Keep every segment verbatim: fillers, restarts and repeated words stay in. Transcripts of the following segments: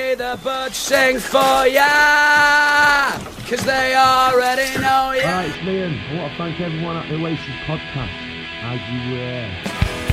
way the birds sing for ya, cause they already know ya. Alright, it's Liam. I want to thank everyone at the Oasis podcast. As you were.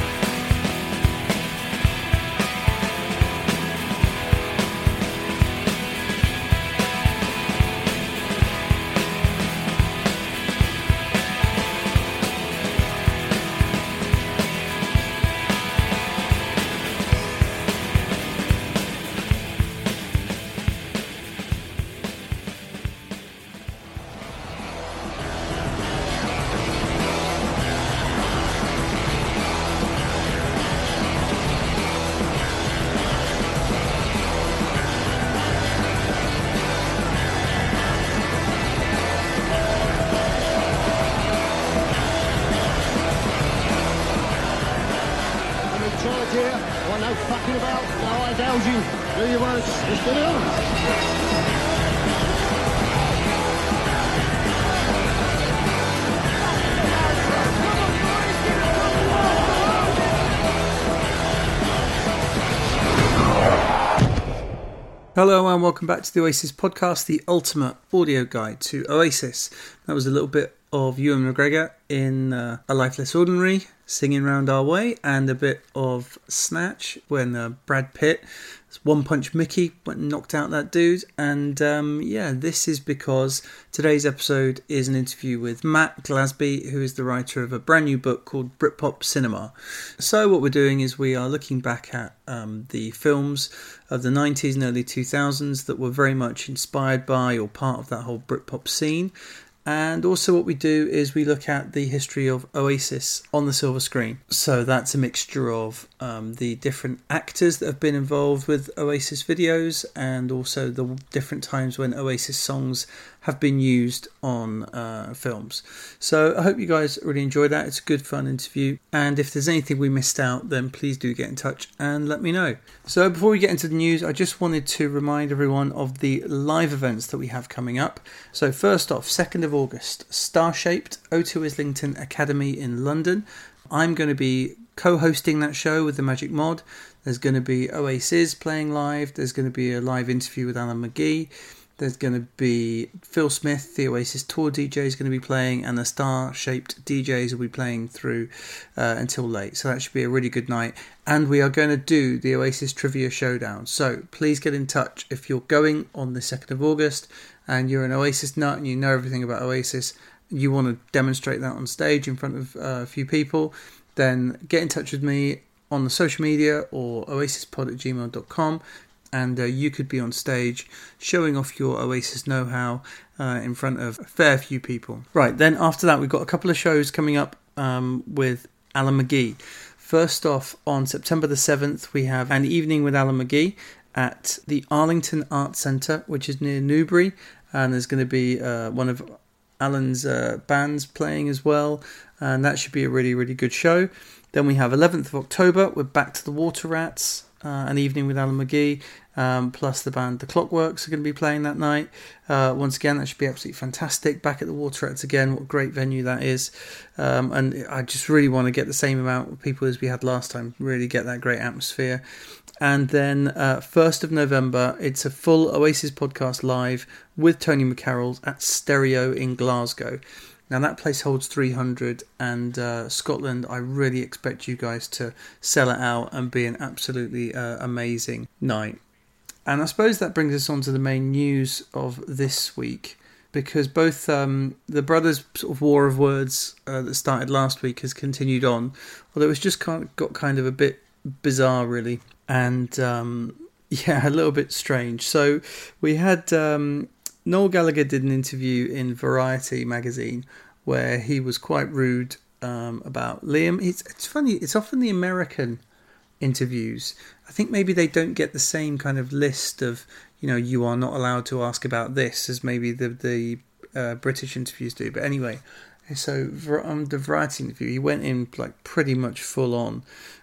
Hello and welcome back to the Oasis podcast, the ultimate audio guide to Oasis. That was a little bit of Ewan McGregor in uh, A Life Less Ordinary, singing Round Our Way, and a bit of Snatch when uh, Brad Pitt, One Punch Mickey, went and knocked out that dude. And um, yeah, this is because today's episode is an interview with Matt Glasby, who is the writer of a brand new book called Britpop Cinema. So what we're doing is we are looking back at um, the films of the nineties and early two thousands that were very much inspired by or part of that whole Britpop scene. And also what we do is we look at the history of Oasis on the silver screen. So that's a mixture of um, the different actors that have been involved with Oasis videos and also the different times when Oasis songs have been used on uh, films. So I hope you guys really enjoyed that. It's a good fun interview. And if there's anything we missed out, then please do get in touch and let me know. So before we get into the news, I just wanted to remind everyone of the live events that we have coming up. So first off, second of August, Star-Shaped, O two Islington Academy in London. I'm going to be co-hosting that show with the Magic Mod. There's going to be Oasis playing live. There's going to be a live interview with Alan McGee. There's going to be Phil Smith, the Oasis tour D J, is going to be playing, and the Star-Shaped D Js will be playing through uh, until late. So that should be a really good night. And we are going to do the Oasis Trivia Showdown. So please get in touch if you're going on the second of August and you're an Oasis nut and you know everything about Oasis, you want to demonstrate that on stage in front of uh, a few people, then get in touch with me on the social media or oasispod at gmail dot com. And uh, you could be on stage showing off your Oasis know-how uh, in front of a fair few people. Right, then after that, we've got a couple of shows coming up um, with Alan McGee. First off, on September the seventh, we have an evening with Alan McGee at the Arlington Arts Centre, which is near Newbury. And there's going to be uh, one of Alan's uh, bands playing as well. And that should be a really, really good show. Then we have eleventh of October, we're back to the Water Rats. Uh, an evening with Alan McGee, um, plus the band The Clockworks are going to be playing that night. Uh, once again, that should be absolutely fantastic. Back at the Water Rats again, what a great venue that is. Um, and I just really want to get the same amount of people as we had last time, really get that great atmosphere. And then uh, first of November, it's a full Oasis podcast live with Tony McCarroll at Stereo in Glasgow. Now that place holds three hundred, and uh, Scotland, I really expect you guys to sell it out and be an absolutely uh, amazing night. And I suppose that brings us on to the main news of this week, because both um, the brothers' sort of war of words uh, that started last week has continued on, although it's just kind of got kind of a bit bizarre really, and um, yeah, a little bit strange. So we had... Um, Noel Gallagher did an interview in Variety magazine where he was quite rude um, about Liam. It's, it's funny, it's often the American interviews. I think maybe they don't get the same kind of list of, you know, you are not allowed to ask about this as maybe the, the uh, British interviews do. But anyway, so on the Variety interview, he went in like pretty much full on.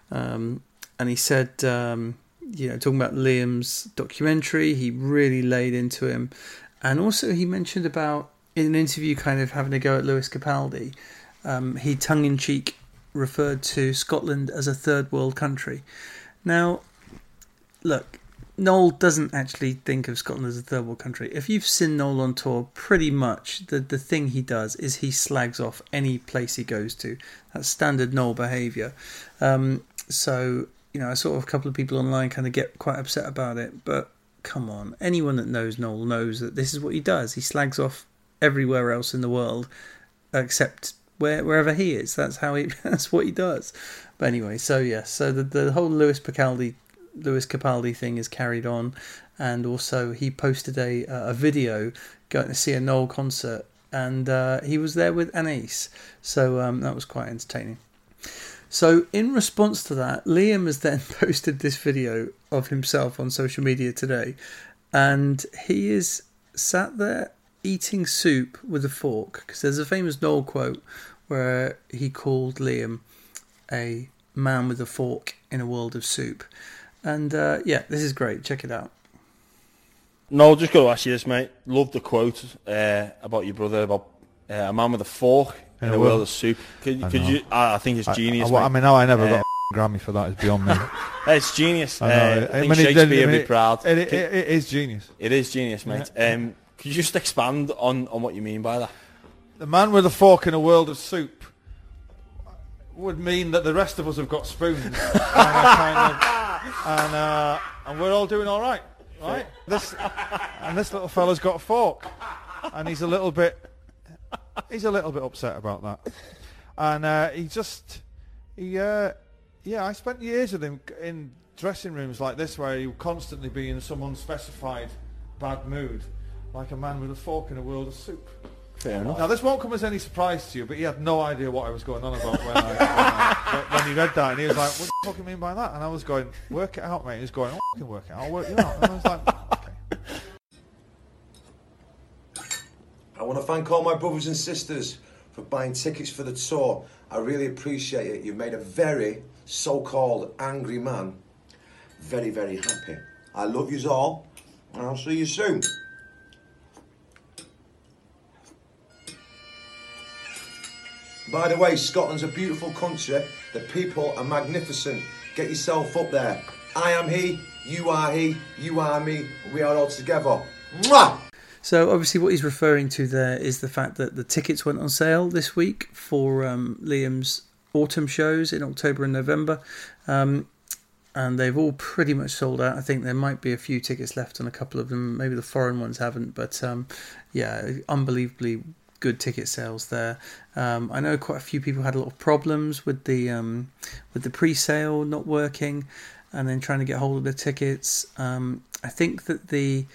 Um, and he said, um, you know, talking about Liam's documentary, he really laid into him. And also he mentioned about, in an interview, kind of having a go at Lewis Capaldi. Um, he tongue-in-cheek referred to Scotland as a third world country. Now, look, Noel doesn't actually think of Scotland as a third world country. If you've seen Noel on tour, pretty much the, the thing he does is he slags off any place he goes to. That's standard Noel behaviour. Um, so, you know, I saw a couple of people online kind of get quite upset about it, but come on. Anyone that knows Noel knows that this is what he does. He slags off everywhere else in the world except where, wherever he is. That's how he. That's what he does. But anyway, so yes, so the, the whole Lewis Capaldi Lewis Capaldi thing is carried on, and also he posted a a video going to see a Noel concert, and uh, he was there with Anais, so um, that was quite entertaining. So in response to that, Liam has then posted this video of himself on social media today, and he is sat there eating soup with a fork, because there's a famous Noel quote where he called Liam a man with a fork in a world of soup. And uh, yeah, this is great. Check it out. No, just got to ask you this, mate. Love the quote uh, about your brother, about uh, a man with a fork in, in a world of soup. Could, could you? I, I think it's genius. I, I, I mean, no, I never uh, got a Grammy for that. It's beyond me. It's genius. I, uh, I, I think mean, Shakespeare it, I mean, would be proud. It, it, it, it is genius. It is genius, mate. Yeah. Um, could you just expand on, on what you mean by that? The man with a fork in a world of soup would mean that the rest of us have got spoons, and, kind of, and, uh, and we're all doing all right, right? This and this little fella's got a fork, and he's a little bit, he's a little bit upset about that, and uh, he just, he, uh, yeah, I spent years with him in dressing rooms like this, where he would constantly be in some unspecified bad mood, like a man with a fork in a world of soup. Fair enough. Now, this won't come as any surprise to you, but he had no idea what I was going on about when, I, when, I, when he read that, and he was like, what the fuck do you mean by that? And I was going, work it out, mate. He was going, I'll fucking work it out, I'll work you out. And I was like, okay. I want to thank all my brothers and sisters for buying tickets for the tour. I really appreciate it. You've made a very so-called angry man very, very happy. I love yous all, and I'll see you soon. By the way, Scotland's a beautiful country. The people are magnificent. Get yourself up there. I am he, you are he, you are me. We are all together. Mwah! So obviously what he's referring to there is the fact that the tickets went on sale this week for um, Liam's autumn shows in October and November. Um, and they've all pretty much sold out. I think there might be a few tickets left on a couple of them. Maybe the foreign ones haven't. But um, yeah, unbelievably good ticket sales there. Um, I know quite a few people had a lot of problems with the um, with the pre-sale not working, and then trying to get hold of the tickets. Um, I think that the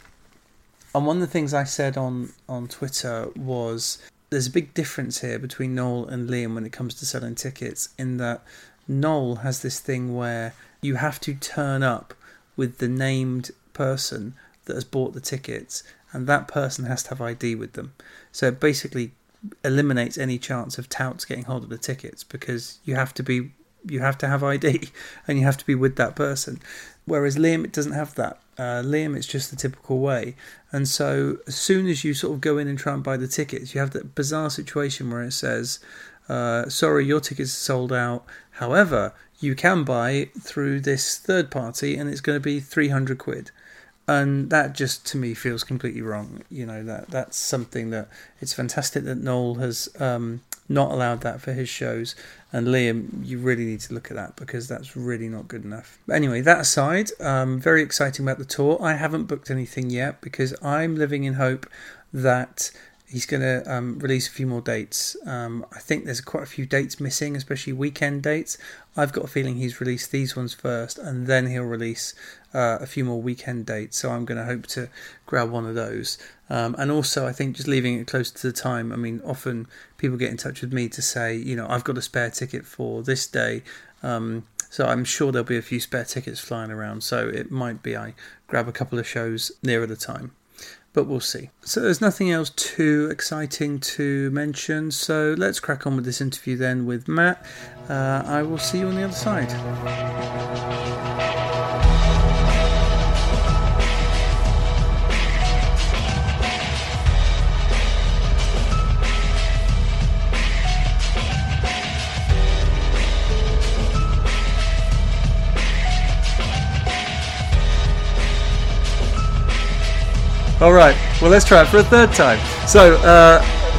and one of the things I said on on Twitter was there's a big difference here between Noel and Liam when it comes to selling tickets, in that Noel has this thing where you have to turn up with the named person that has bought the tickets, and that person has to have I D with them. So it basically eliminates any chance of touts getting hold of the tickets, because you have to be you have to have I D and you have to be with that person. Whereas Liam, it doesn't have that. Uh, Liam, it's just the typical way. And so as soon as you sort of go in and try and buy the tickets, you have that bizarre situation where it says, uh, sorry, your tickets are sold out. However, you can buy through this third party and it's going to be three hundred quid. And that just, to me, feels completely wrong. You know, that that's something that it's fantastic that Noel has um, not allowed that for his shows. And Liam, you really need to look at that, because that's really not good enough. But anyway, that aside, um, very exciting about the tour. I haven't booked anything yet because I'm living in hope that he's going to um, release a few more dates. Um, I think there's quite a few dates missing, especially weekend dates. I've got a feeling he's released these ones first, and then he'll release uh, a few more weekend dates. So I'm going to hope to grab one of those. Um, and also, I think just leaving it close to the time. I mean, often people get in touch with me to say, you know, I've got a spare ticket for this day. Um, so I'm sure there'll be a few spare tickets flying around. So it might be I grab a couple of shows nearer the time. But we'll see. So there's nothing else too exciting to mention. So let's crack on with this interview then with Matt. Uh, I will see you on the other side. All right. Well, let's try it for a third time. So, uh,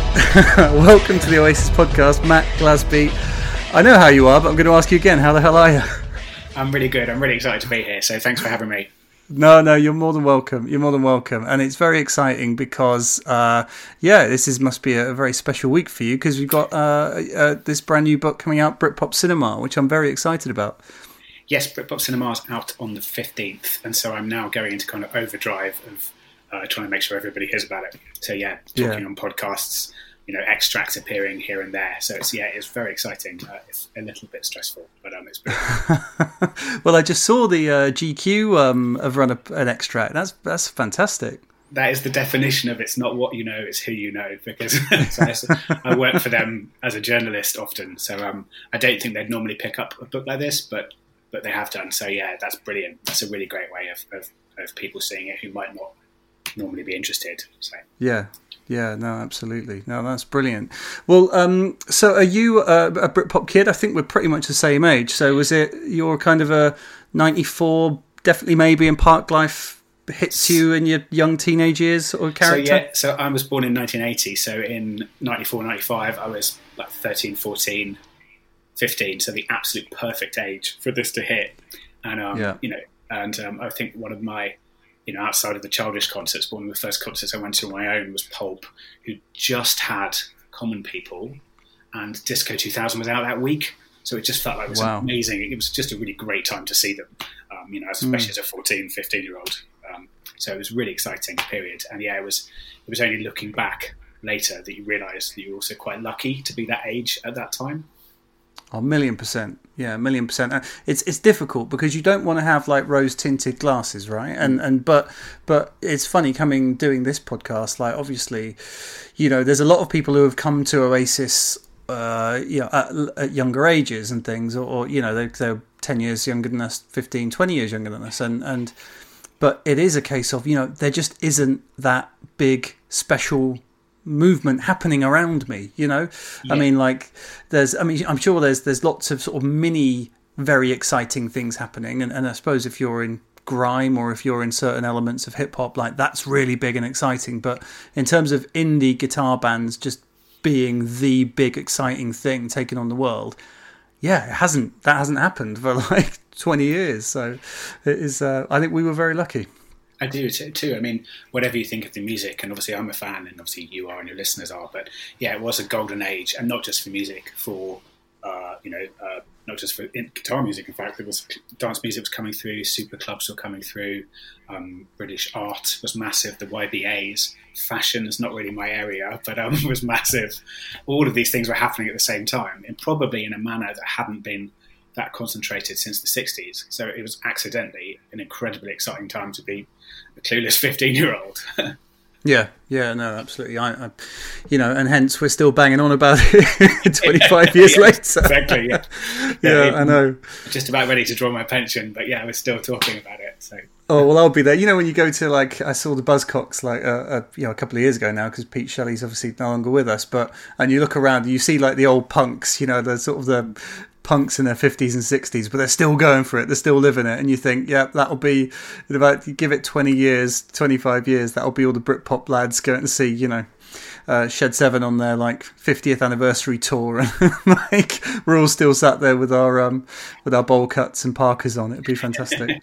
welcome to the Oasis podcast, Matt Glasby. I know how you are, but I'm going to ask you again. How the hell are you? I'm really good. I'm really excited to be here. So thanks for having me. No, no, you're more than welcome. You're more than welcome. And it's very exciting because, uh, yeah, this is must be a, a very special week for you because we've got uh, uh, this brand new book coming out, Britpop Cinema, which I'm very excited about. Yes, Britpop Cinema is out on the fifteenth. And so I'm now going into kind of overdrive of uh, trying to make sure everybody hears about it. So, yeah, talking Yeah. on podcasts, you know, extracts appearing here and there. So, it's yeah, it's very exciting. Uh, it's a little bit stressful, but um, it's brilliant. Well, I just saw the uh, G Q um, have run a, an extract. That's that's fantastic. That is the definition of it's not what you know, it's who you know. Because so I work for them as a journalist often. So um, I don't think they'd normally pick up a book like this, but but they have done. So, yeah, that's brilliant. That's a really great way of, of, of people seeing it who might not normally be interested. So. Yeah. Yeah, no, absolutely. No, that's brilliant. Well, um, so are you a, a Britpop kid? I think we're pretty much the same age. So was it you're kind of a ninety-four, definitely maybe, and Park Life hits you in your young teenage years or character? So, yeah, so I was born in nineteen eighty. So in ninety-four, ninety-five, I was like thirteen, fourteen, fifteen. So the absolute perfect age for this to hit. And, um, Yeah. you know, and um, I think one of my, you know, outside of the Childish concerts, one of the first concerts I went to on my own was Pulp, who just had Common People, and Disco two thousand was out that week. So it just felt like it was Wow. amazing. It was just a really great time to see them, um, you know, especially Mm. as a fourteen, fifteen-year-old. Um, so it was a really exciting period. And, yeah, it was it was only looking back later that you realise that you were also quite lucky to be that age at that time. Oh, a million percent. Yeah, a million percent. Uh, It's it's difficult because you don't want to have like rose tinted glasses, right? And and but but it's funny coming doing this podcast. Like obviously, you know, there's a lot of people who have come to Oasis, uh, you know, at, at younger ages and things, or, or you know, they're, they're ten years younger than us, fifteen, twenty years younger than us, and and but it is a case of, you know, there just isn't that big special movement happening around me, you know. Yeah. I mean, like there's I mean I'm sure there's there's lots of sort of mini very exciting things happening, and, and I suppose if you're in grime or if you're in certain elements of hip hop, like that's really big and exciting. But in terms of indie guitar bands just being the big exciting thing taking on the world, yeah, it hasn't that hasn't happened for like twenty years. So it is uh, I think we were very lucky. I do too. I mean, whatever you think of the music, and obviously I'm a fan, and obviously you are, and your listeners are. But yeah, it was a golden age, and not just for music, for uh, you know, uh, not just for guitar music. In fact, there was dance music was coming through, super clubs were coming through, um, British art was massive. The Y B As, fashion is not really my area, but um, was massive. All of these things were happening at the same time, and probably in a manner that hadn't been that concentrated since the sixties. So it was accidentally an incredibly exciting time to be a clueless fifteen-year-old. Yeah, yeah, no, absolutely. I, I, you know, and hence we're still banging on about it twenty-five years yeah, later. Exactly, yeah. Yeah, yeah I know. Just about ready to draw my pension, but yeah, we're still talking about it. So. Oh, well, I'll be there. You know, when you go to, like, I saw the Buzzcocks, like, uh, uh, you know, a couple of years ago now, because Pete Shelley's obviously no longer with us, but, and you look around and you see, like, the old punks, you know, the sort of the punks in their fifties and sixties, but they're still going for it, they're still living it, and you think, yeah, that'll be, in about, you give it twenty years, twenty-five years, that'll be all the Britpop lads going to see, you know, uh, Shed seven on their, like, fiftieth anniversary tour, and, like, we're all still sat there with our, um, with our bowl cuts and Parkers on. It'd be fantastic.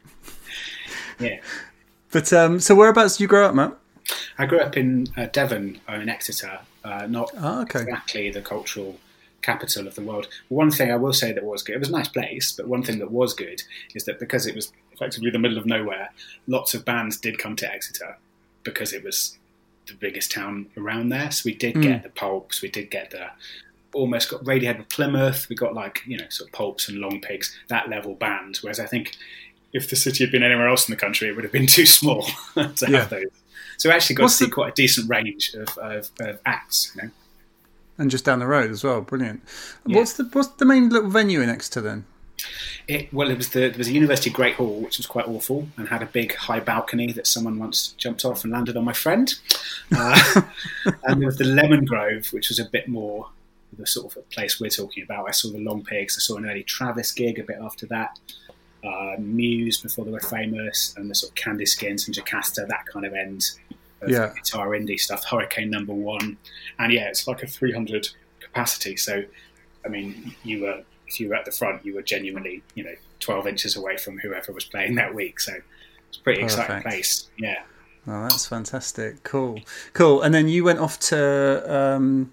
Yeah. But, um, so whereabouts did you grow up, Matt? I grew up in uh, Devon, or in Exeter, uh, not Oh, okay. exactly the cultural capital of the world. One thing I will say that was good, it was a nice place, but one thing that was good is that because it was effectively the middle of nowhere, lots of bands did come to Exeter because it was the biggest town around there. So we did Mm. get the Pulps, we did get the almost got Radiohead with Plymouth, we got like, you know, sort of Pulps and Long Pigs, that level band, whereas I think if the city had been anywhere else in the country, it would have been too small to Yeah. have those. So we actually got What's to see the- quite a decent range of, of, of acts, you know. And just down the road as well. Brilliant. Yeah. What's the what's the main little venue in Exeter then? It, well, it was the there was a University Great Hall, which was quite awful, and had a big high balcony that someone once jumped off and landed on my friend. Uh, and there was the Lemon Grove, which was a bit more the sort of place we're talking about. I saw the Long Pigs. I saw an early Travis gig a bit after that. Uh, Muse before they were famous, and the sort of Candy Skins and Jocasta, that kind of end. of Yeah. guitar indie stuff, Hurricane Number One. And yeah, it's like a three hundred capacity. So, I mean, you were, if you were at the front, you were genuinely, you know, twelve inches away from whoever was playing that week. So it's a pretty Perfect. exciting place. Yeah. Oh, that's fantastic. Cool. Cool. And then you went off to um,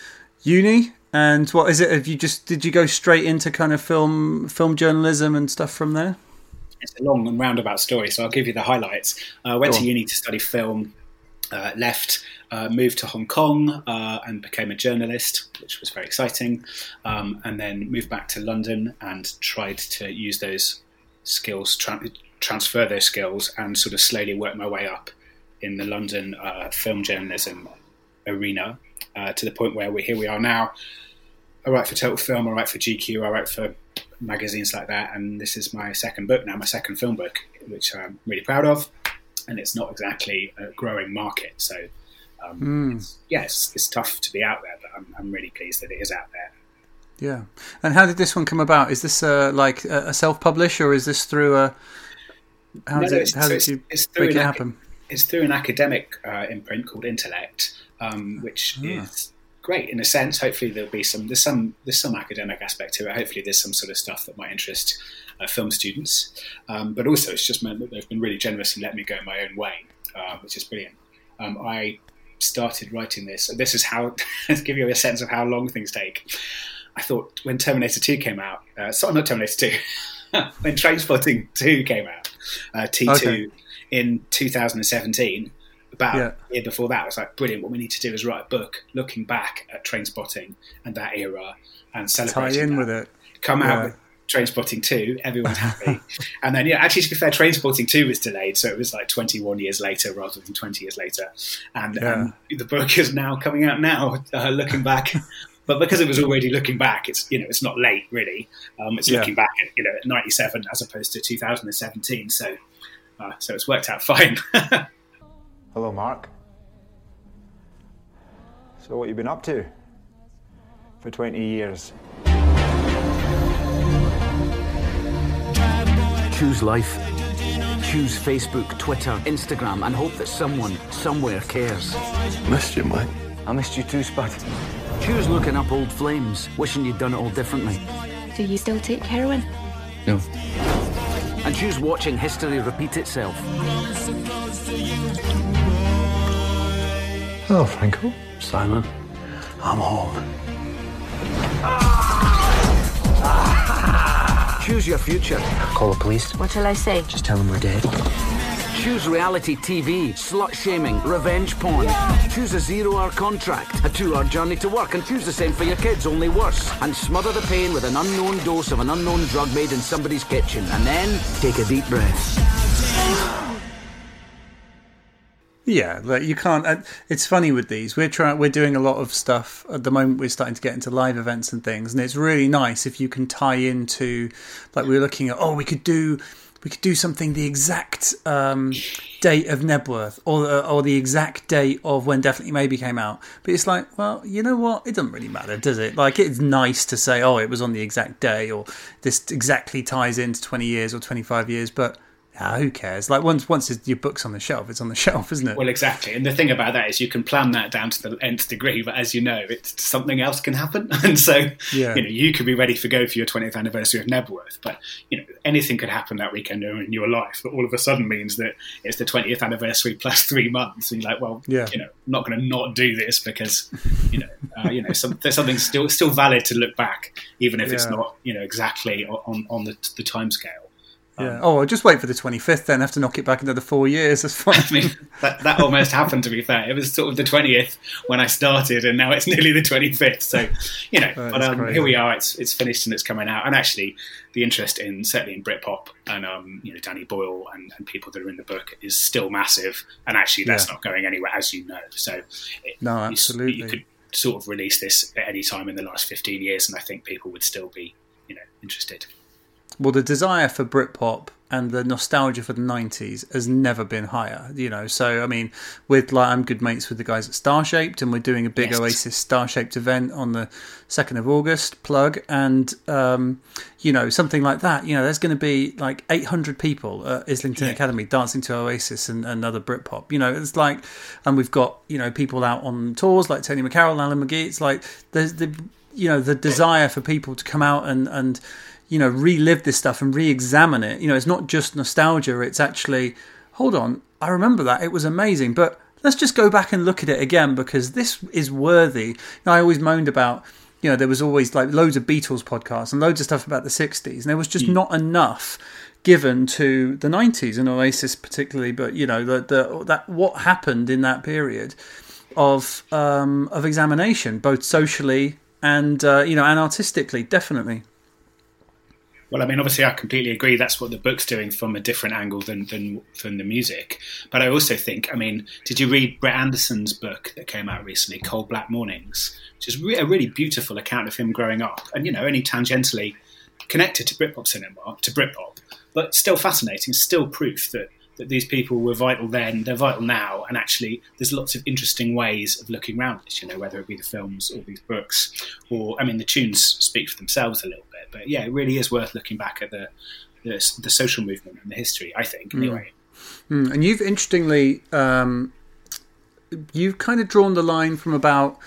uni, and what is it? Have you just, did you go straight into kind of film, film journalism and stuff from there? It's a long and roundabout story, so I'll give you the highlights. I uh, went Go to on. uni to study film, uh, left, uh, moved to Hong Kong uh, and became a journalist, which was very exciting, um, and then moved back to London and tried to use those skills, tra- transfer those skills, and sort of slowly work my way up in the London uh, film journalism arena uh, to the point where we here we are now. I write for Total Film, I write for G Q, I write for magazines like that, and this is my second book now, my second film book, which I'm really proud of, and it's not exactly a growing market, so um, Mm. it's, yeah, it's, it's tough to be out there, but I'm, I'm really pleased that it is out there. Yeah. And how did this one come about? Is this uh, like a a self-publish, or is this through a, how No, did, no, it, it's- how so did it's- you it's through make it an ac- happen? It's through an academic uh, imprint called Intellect, um, which Ah. is great in a sense. Hopefully there'll be some there's some there's some academic aspect to it. Hopefully there's some sort of stuff that might interest uh, film students, um, but also it's just meant that they've been really generous and let me go my own way, uh, which is brilliant. Um, I started writing this. This is how to give you a sense of how long things take. I thought when Terminator two came out, uh, sorry, not Terminator two, when Trainspotting two came out, uh, T two. Okay. In two thousand seventeen, about Yeah. a year before that, I was like, brilliant, what we need to do is write a book looking back at Trainspotting and that era and Tie celebrating in that. with it. Come out Yeah. with Trainspotting two, everyone's happy. And then, yeah, actually, to be fair, Trainspotting two was delayed, so it was like twenty-one years later rather than twenty years later. And, Yeah. and the book is now coming out now, uh, looking back. But because it was already looking back, it's you know it's not late really. Um, it's Yeah. looking back at you know at ninety-seven as opposed to two thousand seventeen. So. Uh, so it's worked out fine. Hello, Mark. So what you been up to for twenty years? Choose life. Choose Facebook, Twitter, Instagram, and hope that someone, somewhere cares. Missed you, mate. I missed you too, Spud. Choose looking up old flames, wishing you'd done it all differently. Do you still take heroin? No. And choose watching history repeat itself. Hello, Franco. Simon, I'm home. Choose your future. Call the police. What shall I say? Just tell them we're dead. Choose reality T V, slut-shaming, revenge porn. Choose a zero-hour contract, a two-hour journey to work, and choose the same for your kids, only worse. And smother the pain with an unknown dose of an unknown drug made in somebody's kitchen. And then, take a deep breath. Yeah, like you can't. Uh, it's funny with these. We're trying. We're doing a lot of stuff at the moment. We're starting to get into live events and things, and it's really nice if you can tie into, like we were looking at. Oh, we could do, we could do something the exact um, date of Nebworth, or the, or the exact date of when Definitely Maybe came out. But it's like, well, you know what? It doesn't really matter, does it? Like it's nice to say, oh, it was on the exact day, or this exactly ties into twenty years or twenty-five years, but. Ah, who cares? Like once once your book's on the shelf, it's on the shelf, isn't it? Well, exactly. And the thing about that is you can plan that down to the nth degree, but as you know, it's something else can happen. And so, Yeah. you know, you could be ready to go for your twentieth anniversary of Nebworth, but, you know, anything could happen that weekend in your life that all of a sudden means that it's the twentieth anniversary plus three months. And you're like, well, Yeah. you know, I'm not going to not do this because, you know, uh, you know, some, there's something still still valid to look back, even if it's Yeah. not, you know, exactly on, on the, the timescale. Yeah. Oh, I'll just wait for the twenty-fifth then. Have to knock it back another four years. That's fine. I mean, that, that almost happened, to be fair. It was sort of the twentieth when I started, and now it's nearly the twenty-fifth. So, you know, That but is um, crazy. here we are. It's it's finished and it's coming out. And actually, the interest in, certainly in Britpop and, um, you know, Danny Boyle and, and people that are in the book is still massive. And actually, that's Yeah. not going anywhere, as you know. So, it, No, you s- absolutely. You could sort of release this at any time in the last fifteen years, and I think people would still be, you know, interested. Well, the desire for Britpop and the nostalgia for the nineties has never been higher, you know. So I mean, with like I'm good mates with the guys at Starshaped, and we're doing a big yes. Oasis Starshaped event on the second of August, plug, and um, you know, something like that. You know, there's going to be like eight hundred people at Islington yeah. Academy dancing to Oasis and, and other Britpop. You know, it's like, and we've got, you know, people out on tours like Tony McCarroll and Alan McGee. It's like there's the, you know, the desire for people to come out and and you know, relive this stuff and re-examine it. You know, it's not just nostalgia, it's actually, hold on, I remember that, it was amazing, but let's just go back and look at it again, because this is worthy. You know, I always moaned about, you know, there was always like loads of Beatles podcasts and loads of stuff about the sixties, and there was just mm. not enough given to the nineties and Oasis particularly, but, you know, the, the that what happened in that period of um, of examination, both socially and, uh, you know, and artistically, definitely. Well, I mean, obviously, I completely agree. That's what the book's doing from a different angle than, than than the music. But I also think, I mean, did you read Brett Anderson's book that came out recently, Cold Black Mornings, which is re- a really beautiful account of him growing up, and, you know, only tangentially connected to Britpop cinema, to Britpop, but still fascinating, still proof that that these people were vital then, they're vital now, and actually there's lots of interesting ways of looking around this, you know, whether it be the films or these books, or, I mean, the tunes speak for themselves a little bit, but yeah, it really is worth looking back at the the, the social movement and the history, I think, anyway. Mm. Mm. And you've interestingly, um, you've kind of drawn the line from about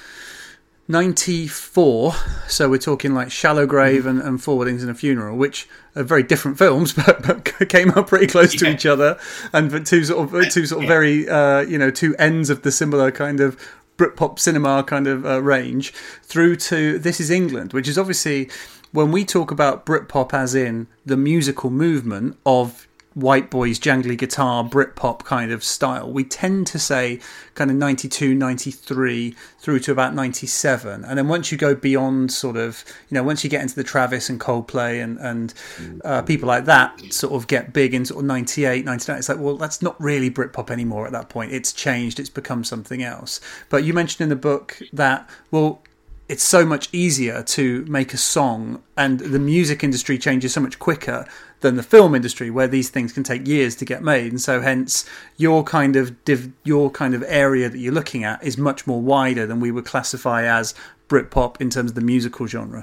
ninety-four, so we're talking like Shallow Grave and, and Four Weddings and a Funeral, which are very different films, but, but came up pretty close yeah. to each other, and but two sort of two sort of yeah. very uh, you know two ends of the similar kind of Britpop cinema kind of uh, range, through to This Is England, which is obviously, when we talk about Britpop as in the musical movement of white boys, jangly guitar, Britpop kind of style, we tend to say kind of ninety-two, ninety-three through to about ninety-seven. And then once you go beyond sort of, you know, once you get into the Travis and Coldplay and, and uh, people like that sort of get big in sort of ninety-eight, ninety-nine, it's like, well, that's not really Britpop anymore at that point. It's changed, it's become something else. But you mentioned in the book that, well, it's so much easier to make a song, and the music industry changes so much quicker than the film industry, where these things can take years to get made. And so hence your kind of div- your kind of area that you're looking at is much more wider than we would classify as Britpop in terms of the musical genre.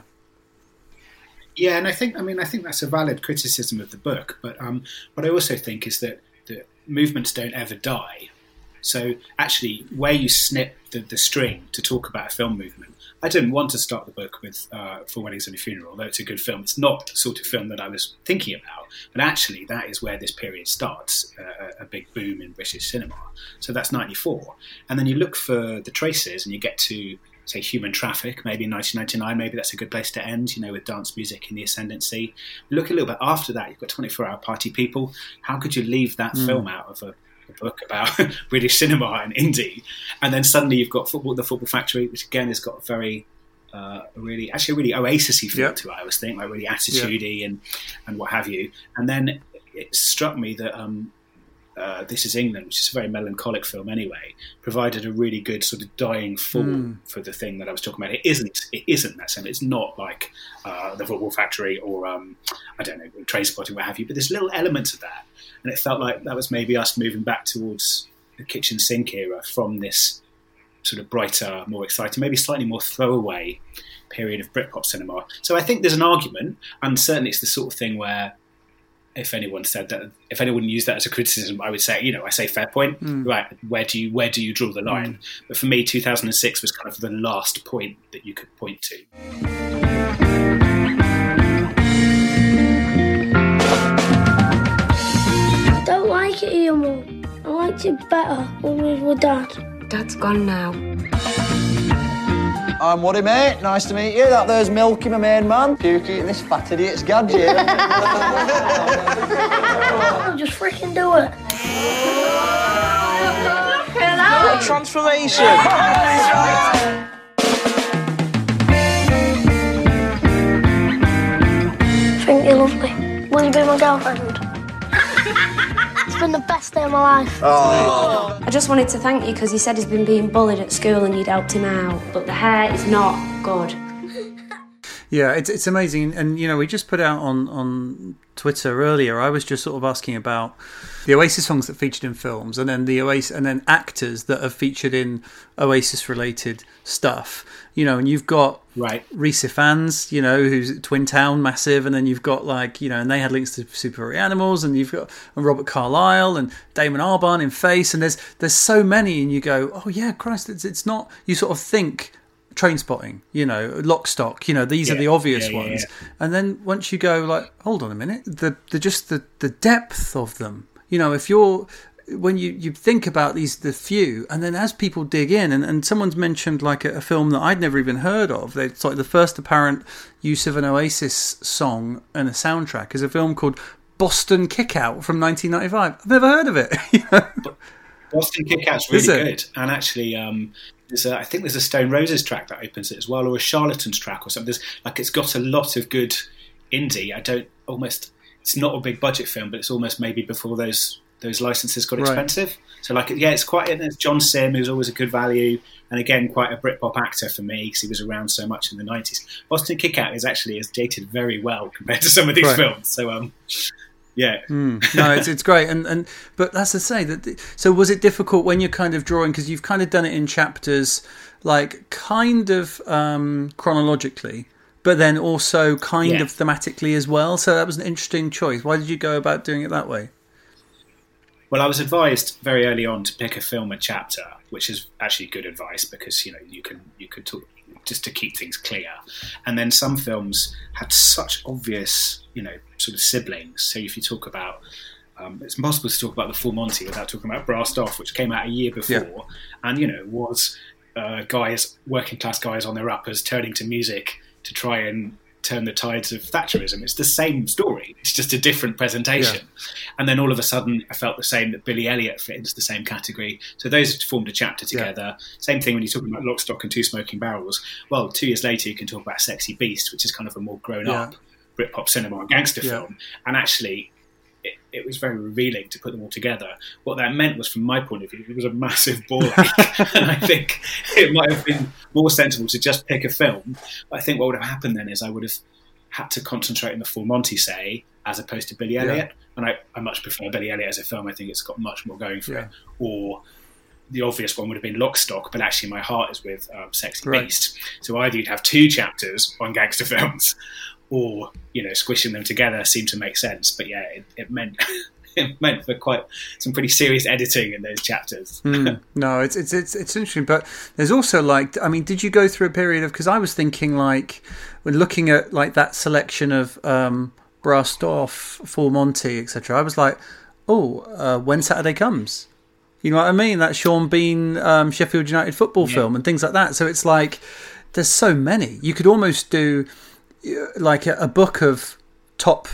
Yeah, and I think I mean I think that's a valid criticism of the book, but um, what I also think is that the movements don't ever die. So actually, where you snip the, the string to talk about a film movement, I didn't want to start the book with uh, Four Weddings and a Funeral, although it's a good film. It's not the sort of film that I was thinking about, but actually that is where this period starts, uh, a big boom in British cinema. So that's ninety-four. And then you look for the traces and you get to, say, Human Traffic, maybe in nineteen ninety-nine, maybe that's a good place to end, you know, with dance music in the ascendancy. You look a little bit after that, you've got twenty-four hour Party People. How could you leave that mm. film out of a a book about British cinema and indie, and then suddenly you've got football, the Football Factory, which again has got a very, uh, really, actually a really Oasis-y feel yep. to it. I was thinking, like really attitude-y yep. and and what have you. And then it struck me that um, uh, This Is England, which is a very melancholic film anyway, provided a really good sort of dying fall mm. for the thing that I was talking about. It isn't, it isn't that same. It's not like uh, the Football Factory or um, I don't know, Trainspotting, what have you. But there's little elements of that. And it felt like that was maybe us moving back towards the kitchen sink era from this sort of brighter, more exciting, maybe slightly more throwaway period of Britpop cinema. So I think there's an argument, and certainly it's the sort of thing where if anyone said that, if anyone used that as a criticism, I would say, you know, I say fair point, mm. right? Where do you where do you draw the line? Mm. But for me, two thousand six was kind of the last point that you could point to. I like it here, Mum. I liked it better when we were with Dad. Dad's gone now. I'm Woody, mate. Nice to meet you. That there's Milky, my main man. Pukey eating this fat idiot's gadget. I'll just freaking do it. Look at that. What a transformation. I think you're lovely. Will you be my girlfriend? It's been the best day of my life. Oh. I just wanted to thank you because he said he's been being bullied at school and you'd helped him out, but the hair is not good. Yeah, it's it's amazing, and you know, we just put out on, on Twitter earlier. I was just sort of asking about the Oasis songs that featured in films, and then the Oasis, and then actors that have featured in Oasis related stuff. You know, and you've got right Rhys Ifans, you know, who's Twin Town massive, and then you've got like you know, and they had links to Super Furry Animals, and you've got and Robert Carlyle and Damon Albarn in Face, and there's there's so many, and you go, oh yeah, Christ, it's it's not. You sort of think. Trainspotting, you know, Lock, Stock, you know, these yeah, are the obvious yeah, yeah, ones. yeah. And then once you go like, hold on a minute, the the just the, the depth of them, you know, if you're when you, you think about these the few, and then as people dig in, and, and someone's mentioned like a, a film that I'd never even heard of. It's like the first apparent use of an Oasis song and a soundtrack is a film called Boston Kickout from nineteen ninety-five. I've never heard of it. You know? Boston Kickout's really good, and actually. Um, There's a, I think there's a Stone Roses track that opens it as well, or a Charlatans track or something. There's, like it's got a lot of good indie. I don't almost. It's not a big budget film, but it's almost maybe before those those licenses got right. expensive. So like yeah, it's quite. It's John Sim, who's always a good value, and again quite a Britpop actor for me because he was around so much in the nineties. Boston Kickout is actually has dated very well compared to some of these right. films. So um. Yeah, mm. no, it's it's great, and and but that's to say that. So was it difficult when you're kind of drawing because you've kind of done it in chapters, like kind of um, chronologically, but then also kind yeah. of thematically as well. So that was an interesting choice. Why did you go about doing it that way? Well, I was advised very early on to pick a film a chapter, which is actually good advice because you know you can you could talk just to keep things clear, and then some films had such obvious. You know, sort of siblings. So if you talk about, um, it's impossible to talk about the Full Monty without talking about Brassed Off, which came out a year before, yeah. and you know was uh, guys, working class guys on their uppers, turning to music to try and turn the tides of Thatcherism. It's the same story. It's just a different presentation. Yeah. And then all of a sudden, I felt the same that Billy Elliot fit into the same category. So those formed a chapter together. Yeah. Same thing when you're talking about Lock, Stock and Two Smoking Barrels. Well, two years later, you can talk about Sexy Beast, which is kind of a more grown up. Yeah. Britpop cinema and gangster yeah. film, and actually it, it was very revealing to put them all together. What that meant was, from my point of view, it was a massive ball ache, and I think it might have been more sensible to just pick a film. But I think what would have happened then is I would have had to concentrate on the Full Monty, say, as opposed to Billy Elliot, yeah. and I, I much prefer Billy Elliot as a film. I think it's got much more going for yeah. it. Or the obvious one would have been Lock, Stock, but actually my heart is with um, Sexy right. Beast. So either you'd have two chapters on gangster films, or you know, squishing them together seemed to make sense. But yeah, it, it meant it meant for quite some pretty serious editing in those chapters. mm, no, it's it's it's it's interesting. But there's also like, I mean, did you go through a period of? Because I was thinking like when looking at like that selection of um, Brassed Off, Full Monty, et cetera. I was like, oh, uh, When Saturday Comes. You know what I mean? That Sean Bean um, Sheffield United football yeah. film and things like that. So it's like there's so many. You could almost do like a, a book of top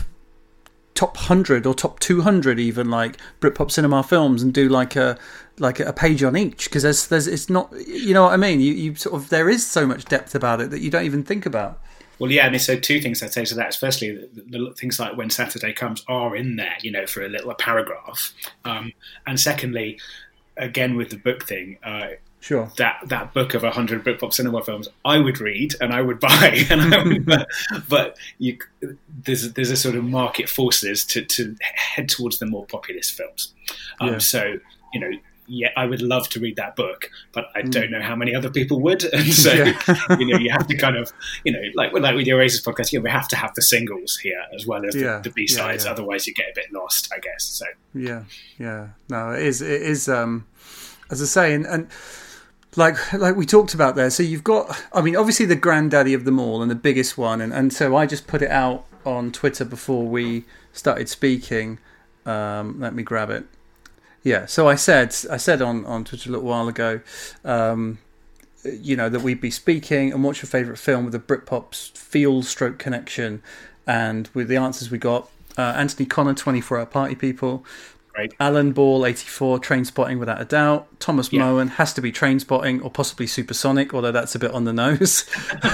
top one hundred or top two hundred even like Britpop cinema films and do like a like a page on each because there's there's it's not, you know what I mean, you you sort of there is so much depth about it that you don't even think about. Well, yeah, I mean, so two things I'd say to that is firstly, the, the things like When Saturday Comes are in there, you know, for a little a paragraph, um, and secondly, again with the book thing, uh, Sure. That that book of a hundred Britpop cinema films, I would read and I would buy, and I would, but, but you, there's there's a sort of market forces to, to head towards the more populist films. Um, yeah. So you know, yeah, I would love to read that book, but I don't know how many other people would, and so yeah. you know, you have to kind of, you know, like like with the Oasis podcast, you know, we have to have the singles here as well as yeah. the, the B sides, yeah, yeah. otherwise you get a bit lost, I guess. So yeah, yeah, no, it is it is um, as I say, and. and Like like we talked about there, so you've got, I mean, obviously the granddaddy of them all and the biggest one, and, and so I just put it out on Twitter before we started speaking. Um, let me grab it. Yeah, so I said I said on, on Twitter a little while ago, um, you know, that we'd be speaking and what's your favourite film with a Britpop feel stroke connection, and with the answers we got, uh, Anthony Connor, twenty-four hour Party People. Right. Alan Ball, eighty-four, Trainspotting without a doubt. Thomas yeah. Moen has to be Trainspotting or possibly Supersonic, although that's a bit on the nose.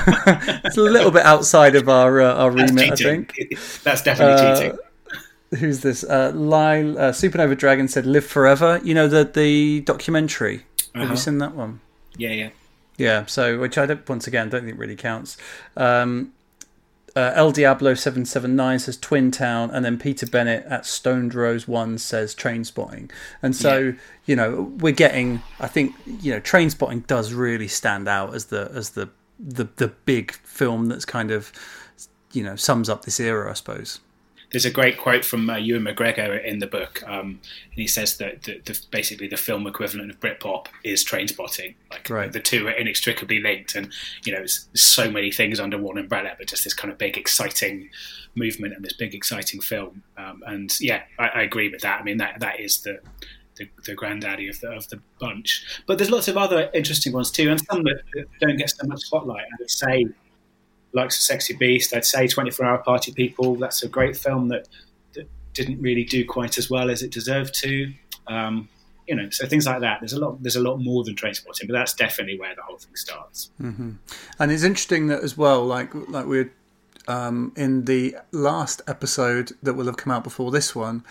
It's a little bit outside of our uh, our that's remit, cheating. I think. That's definitely uh, cheating. Who's this? Uh, Lyle, uh, Supernova Dragon said Live Forever. You know, the, the documentary. Uh-huh. Have you seen that one? Yeah, yeah. Yeah, so, which I don't, once again, don't think really counts. Um, uh, El Diablo seven seven nine says Twin Town, and then Peter Bennett at Stoned Rose one says Trainspotting. And so, yeah. you know, we're getting, I think, you know, Trainspotting does really stand out as the as the, the, the big film that's kind of, you know, sums up this era, I suppose. There's a great quote from uh, Ewan McGregor in the book, um, and he says that the, the, basically the film equivalent of Britpop is Trainspotting. Like right. the two are inextricably linked, and you know, there's so many things under one umbrella, but just this kind of big, exciting movement and this big, exciting film. Um, and yeah, I, I agree with that. I mean, that that is the the, the granddaddy of the of the bunch. But there's lots of other interesting ones too, and some that, that don't get so much spotlight. I would say. Likes of Sexy Beast, I'd say twenty-four hour Party People. That's a great film that, that didn't really do quite as well as it deserved to. Um, you know, so things like that. There's a lot. There's a lot more than Trainspotting, but that's definitely where the whole thing starts. Mm-hmm. And it's interesting that as well, like like we're um, in the last episode that will have come out before this one,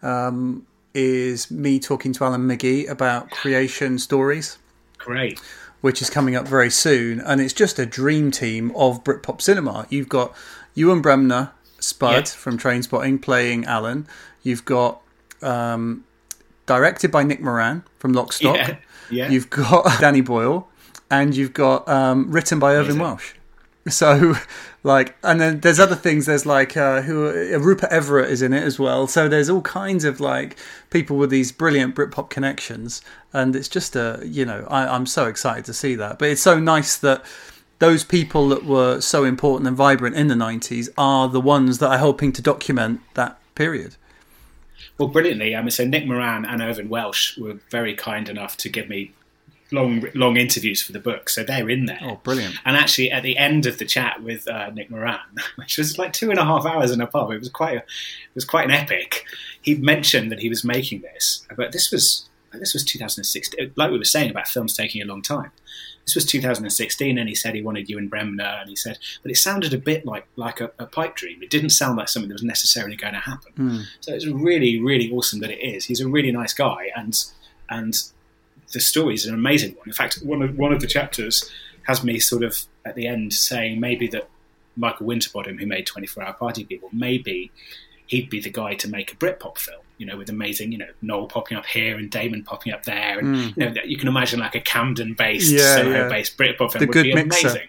um, is me talking to Alan McGee about Creation Stories. Great. Which is coming up very soon, and it's just a dream team of Britpop cinema. You've got Ewan Bremner, Spud yeah. from Trainspotting, playing Alan. You've got um, directed by Nick Moran from Lock, Stock. Yeah. Yeah. You've got Danny Boyle, and you've got um, written by Irvin Welsh. So, like, and then there's other things. There's like uh, who uh, Rupert Everett is in it as well. So there's all kinds of like people with these brilliant Britpop connections, and it's just a you know I, I'm so excited to see that. But it's so nice that those people that were so important and vibrant in the nineties are the ones that are helping to document that period. Well, brilliantly. I mean, so Nick Moran and Irvin Welsh were very kind enough to give me long long interviews for the book, so they're in there. Oh, brilliant. And actually at the end of the chat with uh, Nick Moran, which was like two and a half hours in a pub, it was quite a, it was quite an epic. He mentioned that he was making this, but this was this was two thousand sixteen, like we were saying about films taking a long time. This was two thousand sixteen, and he said he wanted Ewan Bremner, and he said, but it sounded a bit like like a, a pipe dream. It didn't sound like something that was necessarily going to happen. Mm. So it's really, really awesome that it is. He's a really nice guy, and and the story is an amazing one. In fact, one of one of the chapters has me sort of at the end saying maybe that Michael Winterbottom, who made twenty-four hour Party People, maybe he'd be the guy to make a Britpop film, you know, with amazing, you know, Noel popping up here and Damon popping up there. And, mm. you know, you can imagine like a Camden-based, yeah, Soho-based yeah. Britpop film the would good be mixer. amazing.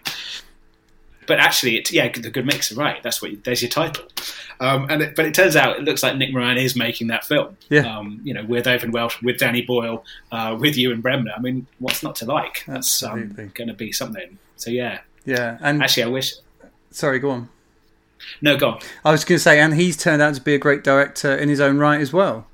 But actually, it, yeah, the good mixer, right? That's what. You, there's your title. Um, and it, but it turns out it looks like Nick Moran is making that film. Yeah. Um, you know, with Irvin Welsh, with Danny Boyle, uh, with Ewan Bremner. I mean, what's not to like? That's um, going to be something. So yeah. Yeah. And actually, I wish. Sorry, go on. No, go on. I was going to say, and he's turned out to be a great director in his own right as well.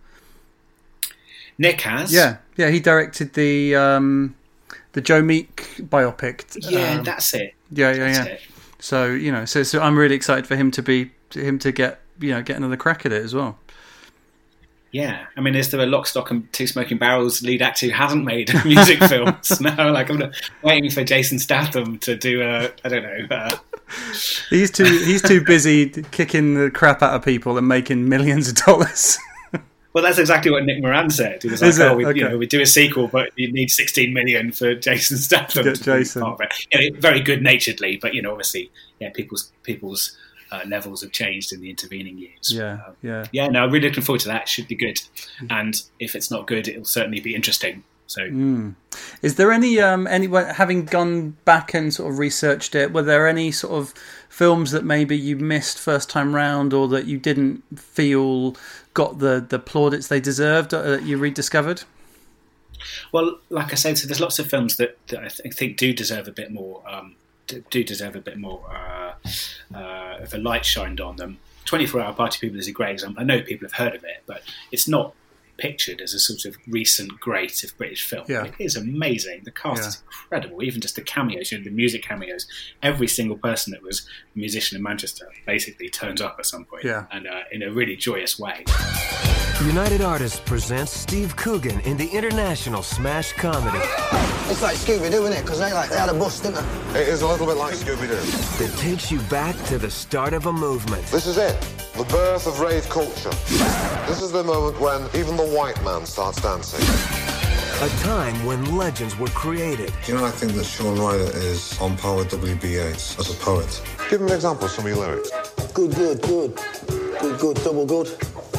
Nick has. Yeah. Yeah. He directed the um, the Joe Meek biopic. Yeah, um, that's it. Yeah, yeah, that's yeah. It. So you know, so so I'm really excited for him to be him to get you know get another crack at it as well. Yeah, I mean, is there a Lock, Stock and Two Smoking Barrels lead actor who hasn't made music films? No, like I'm waiting for Jason Statham to do a I don't know. Uh... He's too he's too busy kicking the crap out of people and making millions of dollars. Well, that's exactly what Nick Moran said. He was like, Is "Oh, it? we, Okay. you know, we do a sequel, but you need sixteen million for Jason Statham Get to Jason. be part of it." You know, very good-naturedly, but you know, obviously, yeah, people's people's uh, levels have changed in the intervening years. Yeah, um, yeah, yeah. No, I'm really looking forward to that. It should be good, and if it's not good, it'll certainly be interesting. So, mm. Is there any um anyone having gone back and sort of researched it? Were there any sort of films that maybe you missed first time round, or that you didn't feel got the the plaudits they deserved uh, that you rediscovered? Well, like I said, so there's lots of films that, that I th- think do deserve a bit more. Um, do deserve a bit more uh, uh, of a light shined on them. twenty-four hour Party People is a great example. I know people have heard of it, but it's not pictured as a sort of recent great of British film. Yeah. It is amazing. The cast Yeah. is incredible. Even just the cameos, you know, the music cameos. Every single person that was a musician in Manchester basically turns up at some point, Yeah. and uh, in a really joyous way. United Artists presents Steve Coogan in the international smash comedy. It's like Scooby-Doo, isn't it? Because they like they had a bus, didn't they? It is a little bit like Scooby-Doo. That takes you back to the start of a movement. This is it. The birth of rave culture. This is the moment when even the white man starts dancing. A time when legends were created. You know, I think that Sean Ryder is on par with W B Yeats as a poet. Give him an example of some of your lyrics. Good, good, good. Good, good, double good.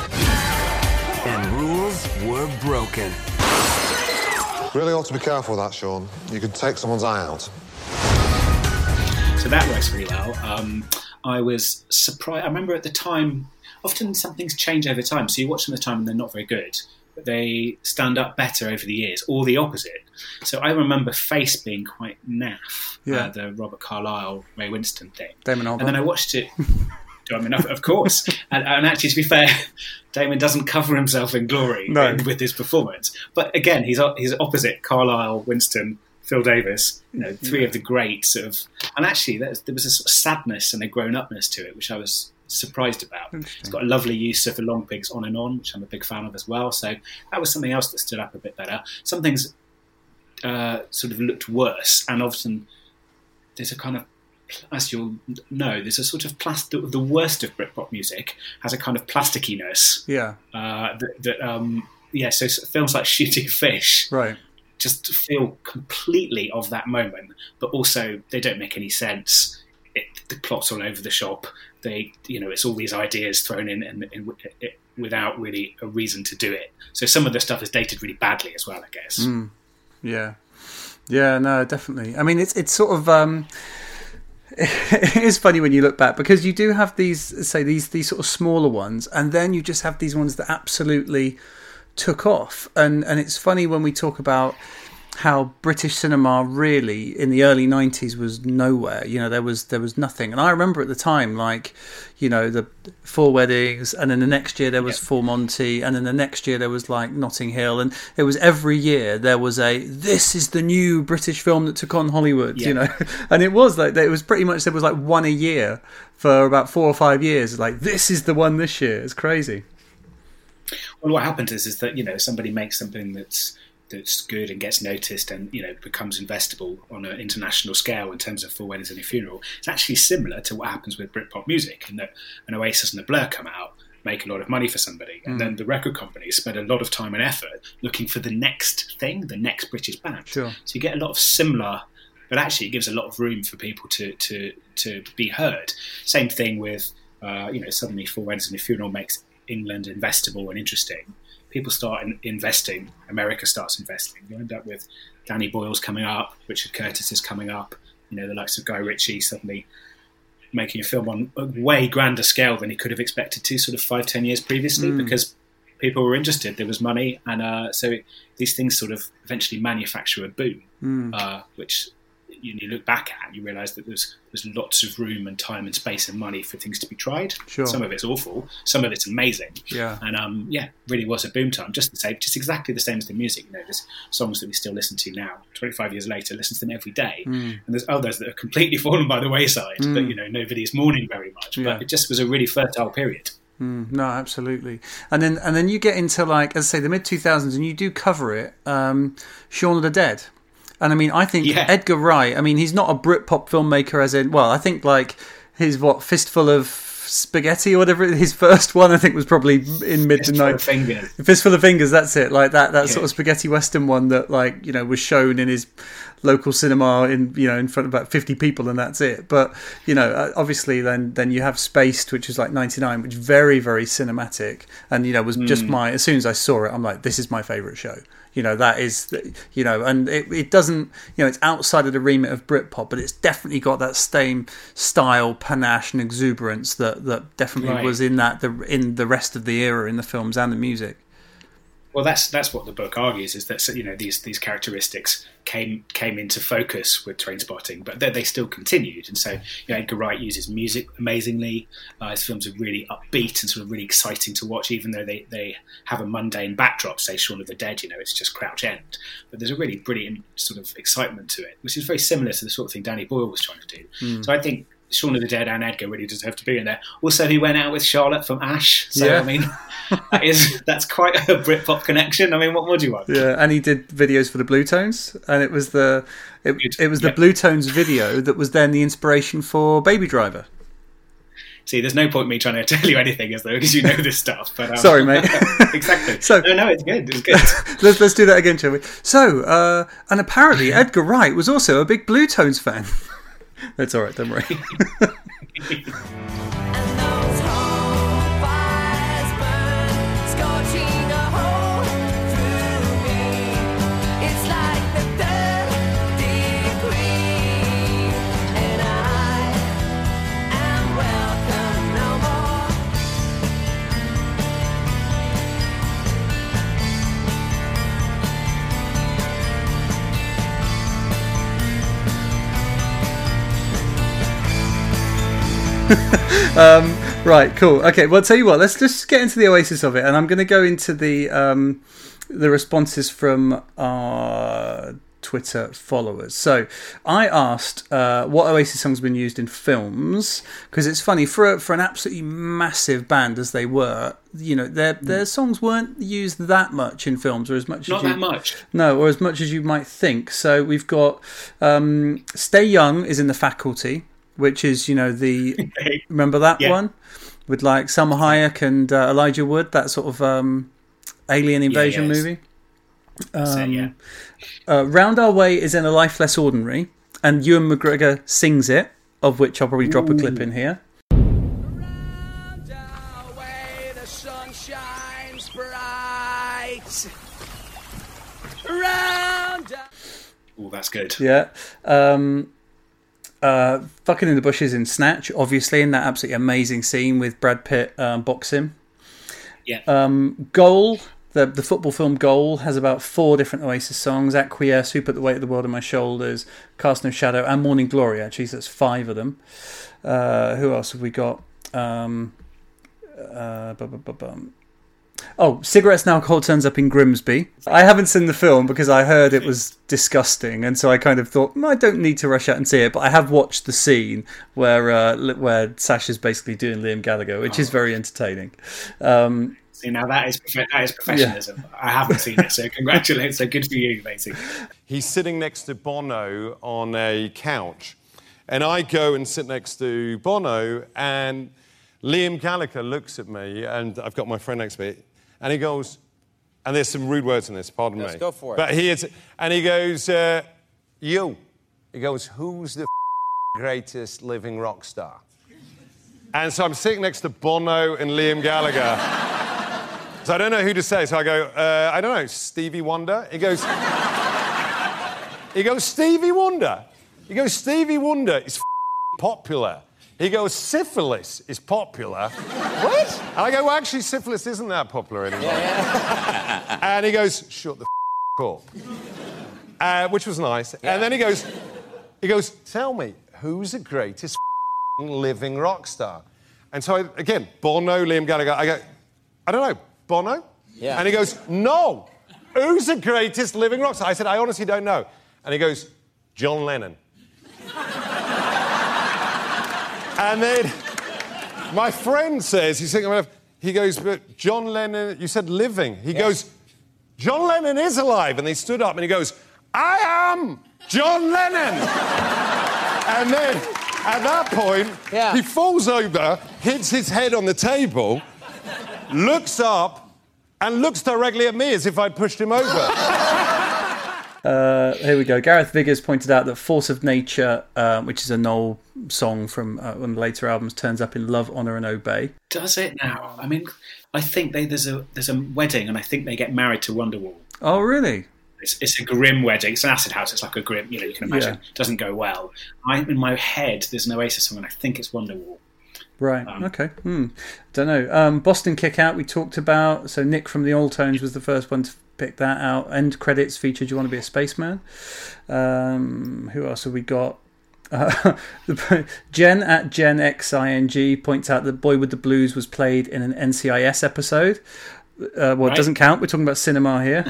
And rules were broken. Really ought to be careful with that, Sean. You could take someone's eye out. So that works really well. Um, I was surprised. I remember at the time, often some things change over time. So you watch them at the time and they're not very good. They stand up better over the years, or the opposite. So I remember Face being quite naff, Yeah. uh, the Robert Carlyle, Ray Winston thing. Damon Albarn. And then I watched it. I mean, of, of course. and, and actually, to be fair, Damon doesn't cover himself in glory No. in, with his performance. But again, he's he's opposite Carlyle, Winston, Phil Davis. You know, three Yeah. of the greats sort of. And actually, there was, there was a sort of sadness and a grown-upness to it, which I was surprised about. It's got a lovely use of the long pigs on and on, which I'm a big fan of as well. So that was something else that stood up a bit better. Some things uh, sort of looked worse, and often there's a kind of, as you'll know, there's a sort of plastic. The worst of Britpop music has a kind of plasticiness. Yeah. Uh, that, that um, yeah. So films like Shooting Fish, Right. just feel completely of that moment, but also they don't make any sense. It, the plot's all over the shop. They, you know, it's all these ideas thrown in, and, and it, without really a reason to do it. So some of the stuff is dated really badly as well, I guess. Mm. Yeah. Yeah. No, definitely. I mean, it's it's sort of. Um, it is funny when you look back, because you do have these, say, these these sort of smaller ones, and then you just have these ones that absolutely took off. And and it's funny when we talk about how British cinema really in the early nineties was nowhere. You know, there was there was nothing. And I remember at the time, like, you know, the Four Weddings, and then the next year there was yeah. Full Monty, and then the next year there was like Notting Hill, and it was every year there was a, this is the new British film that took on Hollywood, yeah. you know. And it was like, it was pretty much, there was like one a year for about four or five years. Like, this is the one this year. It's crazy. Well, what happens is, is that, you know, somebody makes something that's that's good and gets noticed and, you know, becomes investable on an international scale in terms of Four Weddings and a Funeral. It's actually similar to what happens with Britpop music, in that an Oasis and a Blur come out, make a lot of money for somebody, and mm. then the record companies spend a lot of time and effort looking for the next thing, the next British band. Sure. So you get a lot of similar, but actually it gives a lot of room for people to to, to be heard. Same thing with, uh, you know, suddenly Four Weddings and a Funeral makes England investable and interesting. People start in investing, America starts investing. You end up with Danny Boyle's coming up, Richard Curtis is coming up, you know, the likes of Guy Ritchie suddenly making a film on a way grander scale than he could have expected to sort of five, ten years previously, mm. because people were interested, there was money, and uh, so it, these things sort of eventually manufacture a boom, mm. uh, which you, you look back at and you realise that there's there's lots of room and time and space and money for things to be tried. Sure. Some of it's awful, some of it's amazing. Yeah. And um, yeah, really was a boom time. Just the same, just exactly the same as the music. You know, there's songs that we still listen to now, twenty-five years later, listen to them every day. Mm. And there's others that have completely fallen by the wayside, Mm. but you know, nobody's mourning very much. Yeah. But it just was a really fertile period. Mm, no, absolutely. And then and then you get into, like, as I say, the mid two thousands, and you do cover it, um, Shaun of the Dead. And I mean, I think yeah. Edgar Wright, I mean, he's not a Britpop filmmaker as in, well, I think like his, what, Fistful of Spaghetti or whatever, his first one I think was probably in mid to nineties. Fistful of Fingers. Fistful of Fingers, that's it. Like that that yeah. sort of spaghetti western one that, like, you know, was shown in his local cinema in, you know, in front of about fifty people, and that's it. But, you know, obviously then then you have Spaced, which was like ninety-nine, which is very, very cinematic, and, you know, was mm. just my, as soon as I saw it, I'm like, this is my favourite show. You know, that is, you know, and it, it doesn't, you know, it's outside of the remit of Britpop, but it's definitely got that same style, panache and exuberance that, that definitely right. was in that, the in the rest of the era, in the films and the music. Well, that's that's what the book argues, is that, you know, these these characteristics came came into focus with Trainspotting, but they, they still continued. And so, you know, Edgar Wright uses music amazingly. Uh, his films are really upbeat and sort of really exciting to watch, even though they, they have a mundane backdrop. Say Shaun of the Dead, you know, it's just Crouch End, but there's a really brilliant sort of excitement to it, which is very similar to the sort of thing Danny Boyle was trying to do. Mm. So I think Shaun of the Dead and Edgar really deserve to be in there. Also, he went out with Charlotte from Ash, so yeah. I mean, that is that's quite a Britpop connection. I mean, what more do you want? Yeah, and he did videos for the Blue Tones, and it was the it, it was the yep. Blue Tones video that was then the inspiration for Baby Driver. See, there's no point me trying to tell you anything, as though because you know this stuff. But um, sorry, mate. Exactly. So no, no, it's good. It's good. let's let's do that again, shall we? So, uh, and apparently Edgar Wright was also a big Blue Tones fan. That's all right. Don't worry. um, right, cool. Okay, well, I'll tell you what. Let's just get into the Oasis of it, and I'm going to go into the um, the responses from our Twitter followers. So I asked uh, what Oasis songs have been used in films, because it's funny for a, for an absolutely massive band as they were. You know, their their songs weren't used that much in films, or as much not as you, that much. No, or as much as you might think. So we've got um, "Stay Young" is in The Faculty, which is, you know, the remember that yeah. one with like Salma Hayek and uh, Elijah Wood, that sort of um, alien invasion yeah, yeah, movie. Um, it, yeah. uh, Round Our Way is in A Life Less Ordinary, and Ewan McGregor sings it, of which I'll probably drop Ooh. a clip in here. Round our way, the sun shines bright. Round our... Oh, that's good. Yeah. Um, Uh, Fucking in the Bushes in Snatch, obviously, in that absolutely amazing scene with Brad Pitt um, boxing. Yeah. Um, Goal, the the football film Goal, has about four different Oasis songs: Acquiesce, Who Put the Weight of the World on My Shoulders, Cast No Shadow, and Morning Glory, actually, so that's five of them. Uh, who else have we got? Um, uh, bu- bu- bu- bum. Oh, Cigarettes and Alcohol turns up in Grimsby. I haven't seen the film because I heard it was disgusting, and so I kind of thought, I don't need to rush out and see it, but I have watched the scene where uh, where Sasha's basically doing Liam Gallagher, which oh. is very entertaining. Um, see, now that is that is professionalism. Yeah. I haven't seen it, so congratulations. So good for you, basically. He's sitting next to Bono on a couch, and I go and sit next to Bono, and Liam Gallagher looks at me, and I've got my friend next to me, and he goes, and there's some rude words in this, pardon Let's me. go for it. But he is, and he goes, uh, you. He goes, who's the greatest living rock star? And so I'm sitting next to Bono and Liam Gallagher. So I don't know who to say. So I go, uh, I don't know, Stevie Wonder? He goes, he goes, Stevie Wonder? He goes, Stevie Wonder is popular. He goes, syphilis is popular. What? And I go, well, actually, syphilis isn't that popular anymore. Yeah, yeah. And he goes, shut the f*** up. Uh, which was nice. Yeah. And then he goes, he goes, tell me, who's the greatest living rock star? And so, I, again, Bono, Liam Gallagher, I go, I don't know, Bono? Yeah. And he goes, no, who's the greatest living rock star? I said, I honestly don't know. And he goes, John Lennon. And then my friend says, he's thinking, he goes, but John Lennon, you said living. He yeah. goes, John Lennon is alive. And they stood up and he goes, I am John Lennon. And then at that point, yeah. he falls over, hits his head on the table, looks up, and looks directly at me as if I'd pushed him over. Uh, here we go. Gareth Viggers pointed out that Force of Nature, um, which is a Noel song from uh, one of the later albums, turns up in Love, Honor and Obey. Does it now? I mean, I think they, there's a there's a wedding and I think they get married to Wonderwall. Oh, really? It's, it's a grim wedding. It's an acid house. It's like a grim, you know, you can imagine. Yeah. It doesn't go well. I, in my head, there's an Oasis song and I think it's Wonderwall. Right, um, okay. Hmm. Don't know. Um, Boston Kick Out we talked about. So Nick from the All Tones was the first one to pick that out. End credits featured Do You Want to Be a Spaceman? Um, who else have we got? Uh, Jen at Gen X I N G points out that Boy with the Blues was played in an N C I S episode. Uh, well, right. It doesn't count. We're talking about cinema here.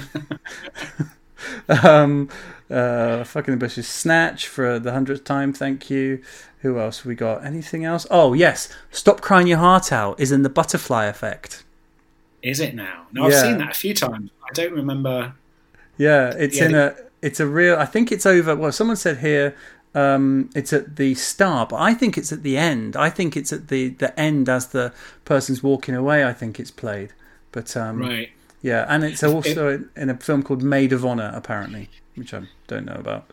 um, uh, fucking the Bushes. Snatch for the hundredth time. Thank you. Who else have we got? Anything else? Oh, yes. Stop Crying Your Heart Out is in The Butterfly Effect. Is it now? No, I've yeah. seen that a few times. I don't remember. Yeah, it's yeah, in the... a... It's a real... I think it's over... Well, someone said here... Um, it's at the start, but I think it's at the end. I think it's at the, the end as the person's walking away. I think it's played. But um, right. Yeah, and it's also it, in a film called Maid of Honor, apparently, which I don't know about.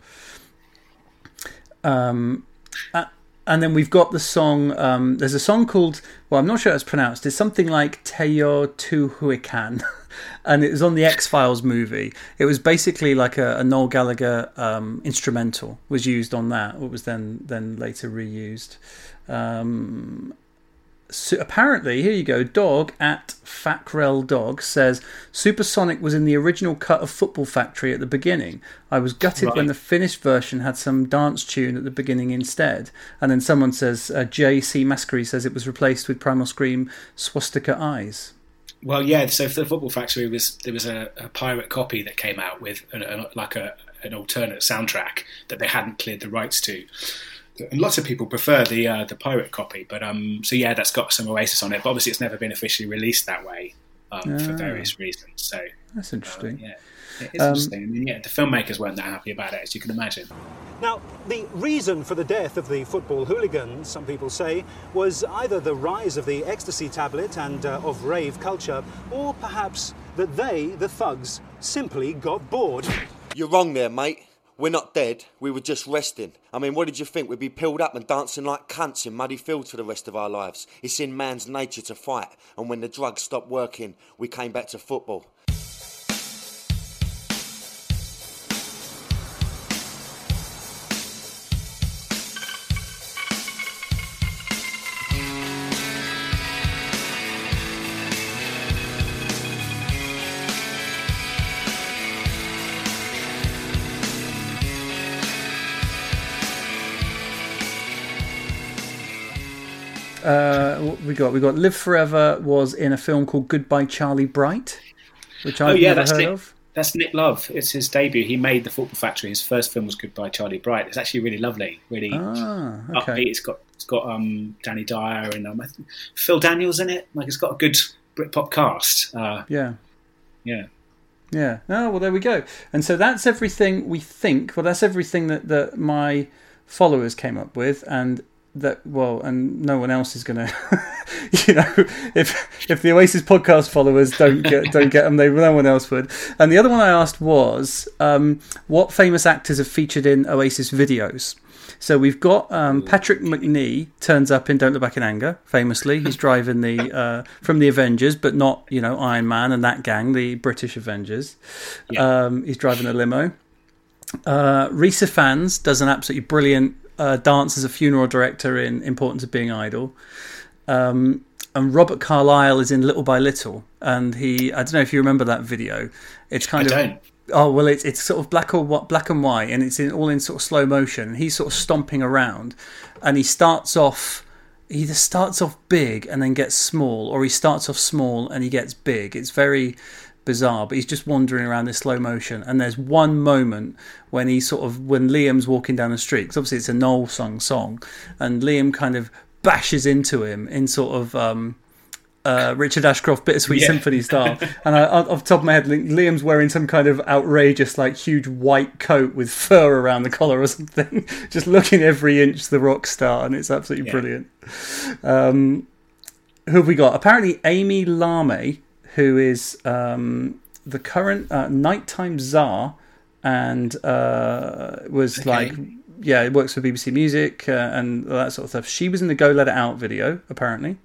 Um, uh, and then we've got the song. Um, there's a song called, well, I'm not sure how it's pronounced. It's something like Teo Tu Huican, and it was on the X-Files movie. It was basically like a, a Noel Gallagher um, instrumental was used on that. It was then then later reused. Um, So apparently, here you go, Dog at Fackrell Dog says, Supersonic was in the original cut of Football Factory at the beginning. I was gutted Right. when the finished version had some dance tune at the beginning instead. And then someone says, uh, J C Mascary says it was replaced with Primal Scream Swastika Eyes. Well, yeah. So for the Football Factory, was there was a, a pirate copy that came out with an, a, like a an alternate soundtrack that they hadn't cleared the rights to. And lots of people prefer the uh, the pirate copy, but um, so yeah, that's got some Oasis on it. But obviously, it's never been officially released that way um, Ah. for various reasons. So That's interesting. uh, yeah, it's Um, interesting. I mean, yeah, the filmmakers weren't that happy about it, as you can imagine. Now, the reason for the death of the football hooligan, some people say, was either the rise of the ecstasy tablet and uh, of rave culture, or perhaps that they, the thugs, simply got bored. You're wrong there, mate. We're not dead, we were just resting. I mean, what did you think? We'd be peeled up and dancing like cunts in muddy fields for the rest of our lives. It's in man's nature to fight, and when the drugs stopped working, we came back to football. Uh, what we got we got Live Forever was in a film called Goodbye Charlie Bright, which I've oh yeah, never that's heard Nick, of. that's Nick Love. It's his debut. He made The Football Factory. His first film was Goodbye Charlie Bright. It's actually really lovely, really Ah, okay. upbeat. It's got it's got um, Danny Dyer and um, I think Phil Daniels in it. Like it's got a good Britpop cast. Uh, Yeah. yeah. Yeah. Oh, well, there we go. And so that's everything we think. Well, that's everything that, that my followers came up with, and that well, and no one else is going to. You know, if if the Oasis podcast followers don't get don't get them, they no one else would. And the other one I asked was, um, what famous actors have featured in Oasis videos? So we've got um, Patrick Macnee turns up in Don't Look Back in Anger, famously. He's driving the uh, from the Avengers, but not, you know, Iron Man and that gang, the British Avengers. Yeah. Um, he's driving a limo. Uh, Risa Fans does an absolutely brilliant uh, dance as a funeral director in Importance of Being Idle. Um, and Robert Carlyle is in Little by Little, and he, I don't know if you remember that video. It's kind I of... don't. Oh well, it's it's sort of black or wh- black and white, and it's in all in sort of slow motion. He's sort of stomping around, and he starts off. He either starts off big and then gets small, or he starts off small and he gets big. It's very bizarre, but he's just wandering around this slow motion. And there's one moment when he sort of when Liam's walking down the street, 'cause obviously it's a Noel sung song, and Liam kind of bashes into him in sort of. Um, Uh, Richard Ashcroft Bittersweet Yeah. Symphony style, and I, off the top of my head, Liam's wearing some kind of outrageous, like huge white coat with fur around the collar or something, just looking every inch the rock star, and it's absolutely Yeah. brilliant. Um, who have we got? Apparently, Amy Lame, who is um, the current uh, nighttime czar, and uh, was Okay. like. Yeah, works for B B C Music uh, and all that sort of stuff. She was in the Go Let It Out video, apparently.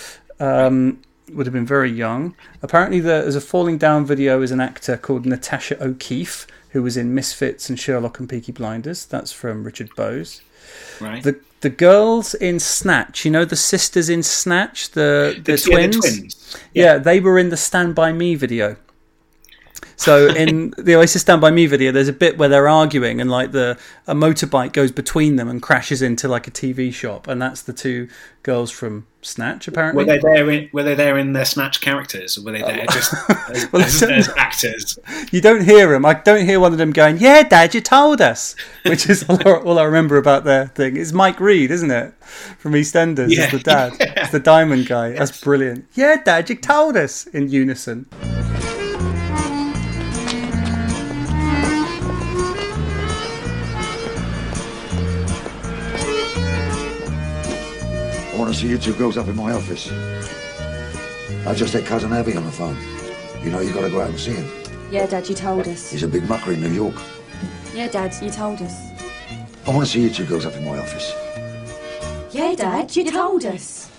Um, would have been very young. Apparently, there's a Falling Down video as an actor called Natasha O'Keefe, who was in Misfits and Sherlock and Peaky Blinders. That's from Richard Bowes. Right. The the girls in Snatch, you know, the sisters in Snatch, the the, The- yeah, the twins. twins. Yeah, they were in the Stand By Me video. So in the Oasis Stand By Me video, there's a bit where they're arguing, and like the a motorbike goes between them and crashes into like a T V shop, and that's the two girls from Snatch. Apparently, Were they there in Were they there in their Snatch characters, or were they there just as, Well, as, I don't as know. actors? You don't hear them. I don't hear one of them going, "Yeah, Dad, you told us," which is all, all I remember about their thing. It's Mike Reed, isn't it, from EastEnders? Yeah. It's the dad. It's the diamond guy. That's brilliant. Yeah, Dad, you told us in unison. to see you two girls up in my office. I just had Cousin Abby on the phone. You know you got to go out and see him. Yeah, Dad, you told us. He's a big mucker in New York. Yeah, Dad, you told us. I want to see you two girls up in my office. Yeah, Dad, you told us.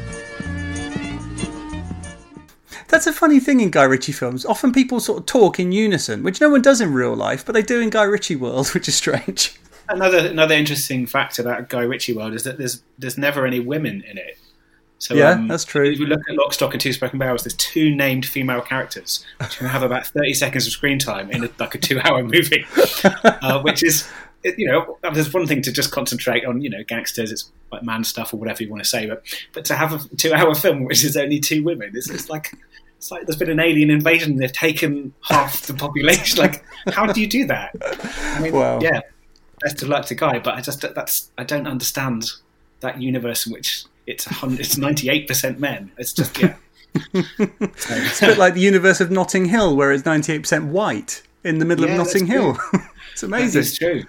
That's a funny thing in Guy Ritchie films. Often people sort of talk in unison, which no one does in real life, but they do in Guy Ritchie world, which is strange. Another another interesting fact about Guy Ritchie world is that there's there's never any women in it. So yeah, um, that's true. If you look at Lock, Stock and Two Smoking Barrels, there's two named female characters which have about thirty seconds of screen time in a, like a two-hour movie, uh, which is, you know, there's one thing to just concentrate on, you know, gangsters, it's like man stuff or whatever you want to say, but but to have a two-hour film which is only two women, it's, it's like it's like there's been an alien invasion and they've taken half the population. Like, how do you do that? I mean, wow. Yeah, best of luck to Guy, but I just that's I don't understand that universe in which it's a hundred, it's ninety-eight percent men. It's just yeah. It's a bit like the universe of Notting Hill, where it's ninety-eight percent white in the middle yeah, of Notting Hill. It's amazing. It's true.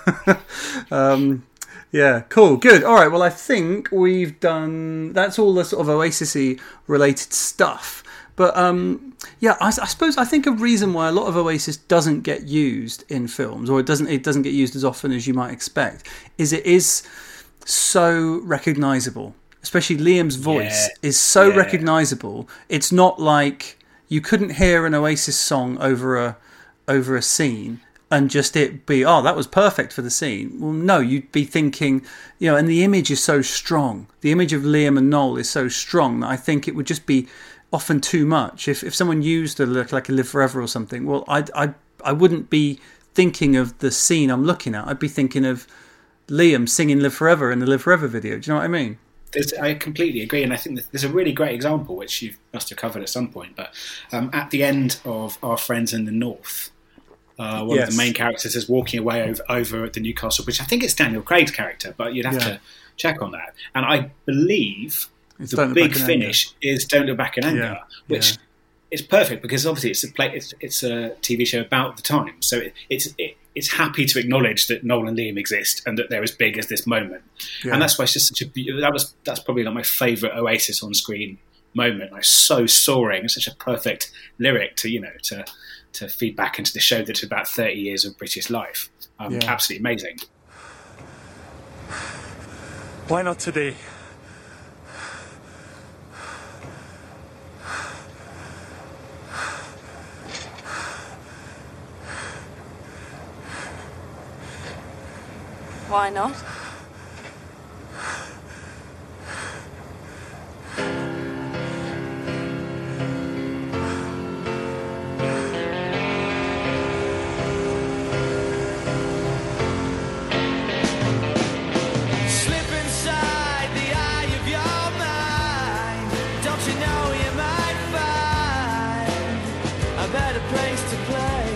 um, yeah, cool, good. All right, well, I think we've done. That's all the sort of Oasis-y related stuff. But um, yeah, I, I suppose I think a reason why a lot of Oasis doesn't get used in films, or it doesn't it doesn't get used as often as you might expect, is it is so recognisable. Especially Liam's voice yeah. is so yeah. recognisable. It's not like you couldn't hear an Oasis song over a over a scene and just it be, oh, that was perfect for the scene. Well, no, you'd be thinking, you know, and the image is so strong. The image of Liam and Noel is so strong that I think it would just be often too much. If if someone used a look like a Live Forever or something, well, I I I wouldn't be thinking of the scene I'm looking at. I'd be thinking of Liam singing Live Forever in the Live Forever video. Do you know what I mean? There's, I completely agree, and I think that there's a really great example which you must have covered at some point. But um, at the end of Our Friends in the North, uh, one yes. of the main characters is walking away over, over at the Newcastle Bridge. I think it's Daniel Craig's character, but you'd have yeah. to check on that. And I believe it's the big finish anger. is "Don't Look Back in Anger," yeah. which yeah. is perfect because obviously it's a play, it's, it's a T V show about the time, so it, it's it, it's happy to acknowledge that Noel and Liam exist and that they're as big as this moment. Yeah. And that's why it's just such a that was that's probably like my favourite Oasis on screen moment. Like so soaring, such a perfect lyric to you know to to feed back into the show that's about thirty years of British life. Um, yeah. Absolutely amazing. Why not today? Why not? Slip inside the eye of your mind. Don't you know you might find a better place to play?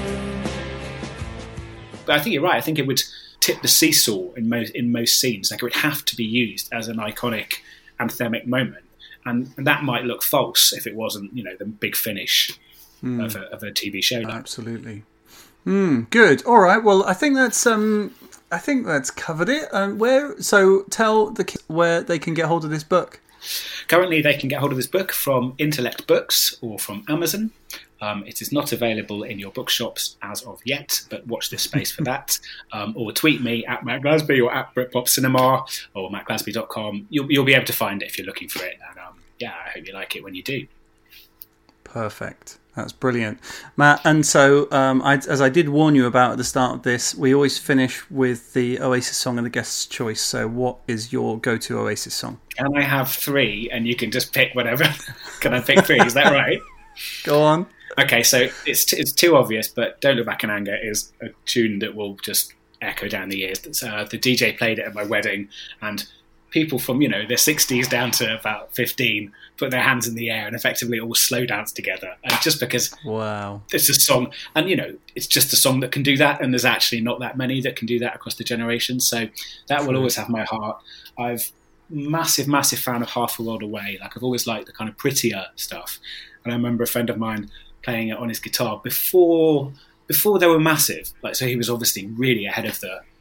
But I think you're right. I think it would tip the seesaw in most in most scenes. Like it would have to be used as an iconic anthemic moment, and, and that might look false if it wasn't, you know, the big finish mm. of, a, of a T V show. Like. Absolutely. Mm, good. All right. Well, I think that's um, I think that's covered it. Um, where? So tell the kids where they can get hold of this book. Currently, they can get hold of this book from Intellect Books or from Amazon. Um, it is not available in your bookshops as of yet, but watch this space for that. Um, or tweet me at Matt Glasby or at Britpop Cinema or matt glasby dot com. You'll, you'll be able to find it if you're looking for it. And um, yeah, I hope you like it when you do. Perfect. That's brilliant, Matt. And so, um, I, as I did warn you about at the start of this, we always finish with the Oasis song and the guest's choice. So what is your go-to Oasis song? Can I have three and you can just pick whatever? Can I pick three? Is that right? Go on. Okay, so it's t- it's too obvious, but Don't Look Back in Anger is a tune that will just echo down the years. That's, uh, the D J played it at my wedding, and people from, you know, their sixties down to about fifteen put their hands in the air and effectively all slow dance together. And just because wow, it's a song, and, you know, it's just a song that can do that, and there's actually not that many that can do that across the generations. So that will always have my heart. I've massive, massive fan of Half a World Away. Like, I've always liked the kind of prettier stuff. And I remember a friend of mine playing it on his guitar before before they were massive. Like, so he was obviously really ahead of the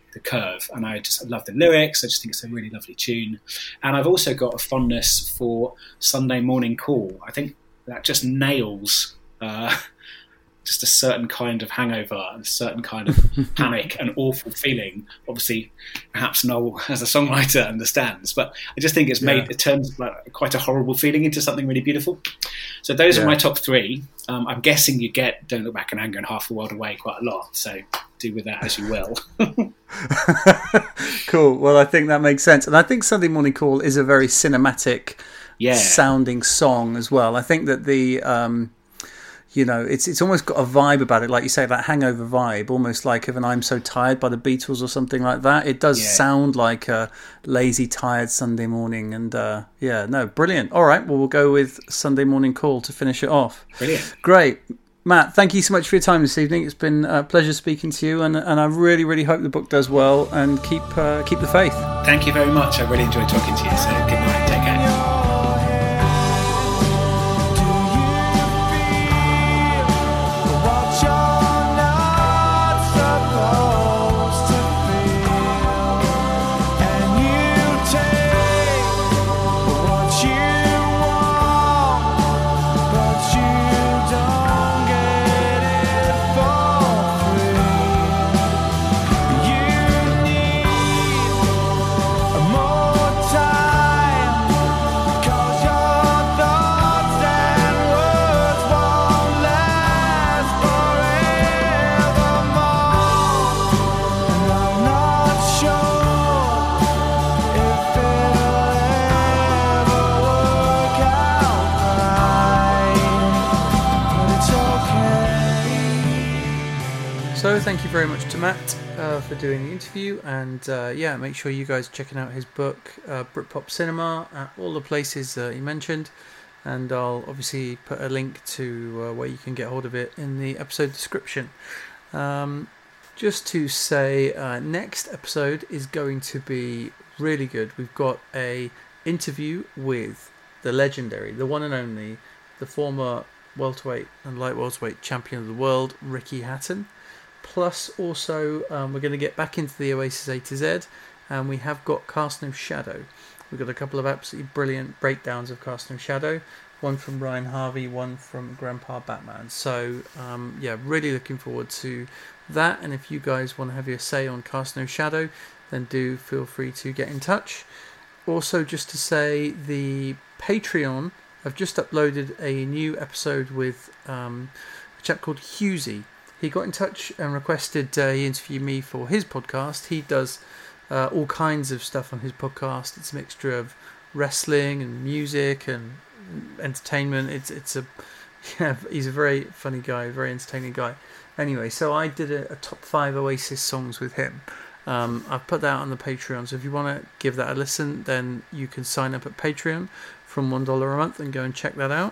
the curve, and I just love the lyrics. I just think it's a really lovely tune, and I've also got a fondness for Sunday Morning Call. I think that just nails uh, just a certain kind of hangover and a certain kind of panic and awful feeling. Obviously, perhaps Noel, as a songwriter, understands, but I just think it's made yeah. it turns like quite a horrible feeling into something really beautiful. So those yeah. are my top three. Um, I'm guessing you get Don't Look Back in Anger and Half a World Away quite a lot, so do with that as you will. Cool. Well, I think that makes sense. And I think Sunday Morning Call is a very cinematic yeah. sounding song as well. I think that the... Um, You know, it's it's almost got a vibe about it, like you say, that hangover vibe, almost like of an I'm So Tired by the Beatles or something like that. It does yeah. sound like a lazy, tired Sunday morning. And uh, yeah, no, brilliant. All right, well, we'll go with Sunday Morning Call to finish it off. Brilliant. Great. Matt, thank you so much for your time this evening. It's been a pleasure speaking to you, and and I really, really hope the book does well, and keep uh, keep the faith. Thank you very much. I really enjoyed talking to you, so good night. Take care. So thank you very much to Matt uh, for doing the interview, and uh, yeah, make sure you guys are checking out his book, uh, Britpop Cinema, at all the places uh, he mentioned, and I'll obviously put a link to uh, where you can get hold of it in the episode description. Um, just to say, uh, next episode is going to be really good. We've got a interview with the legendary, the one and only, the former welterweight and light welterweight champion of the world, Ricky Hatton. Plus, also, um, we're going to get back into the Oasis A to Z, and we have got Cast No Shadow. We've got a couple of absolutely brilliant breakdowns of Cast No Shadow, one from Ryan Harvey, one from Grandpa Batman. So, um, yeah, really looking forward to that. And if you guys want to have your say on Cast No Shadow, then do feel free to get in touch. Also, just to say, the Patreon have just uploaded a new episode with um, a chap called Husey. He got in touch and requested uh, he interview me for his podcast. He does uh, all kinds of stuff on his podcast. It's a mixture of wrestling and music and entertainment. It's it's a yeah, he's a very funny guy, very entertaining guy. Anyway, so I did a, a top five Oasis songs with him. Um, I've put that on the Patreon, so if you want to give that a listen, then you can sign up at Patreon from one dollar a month and go and check that out.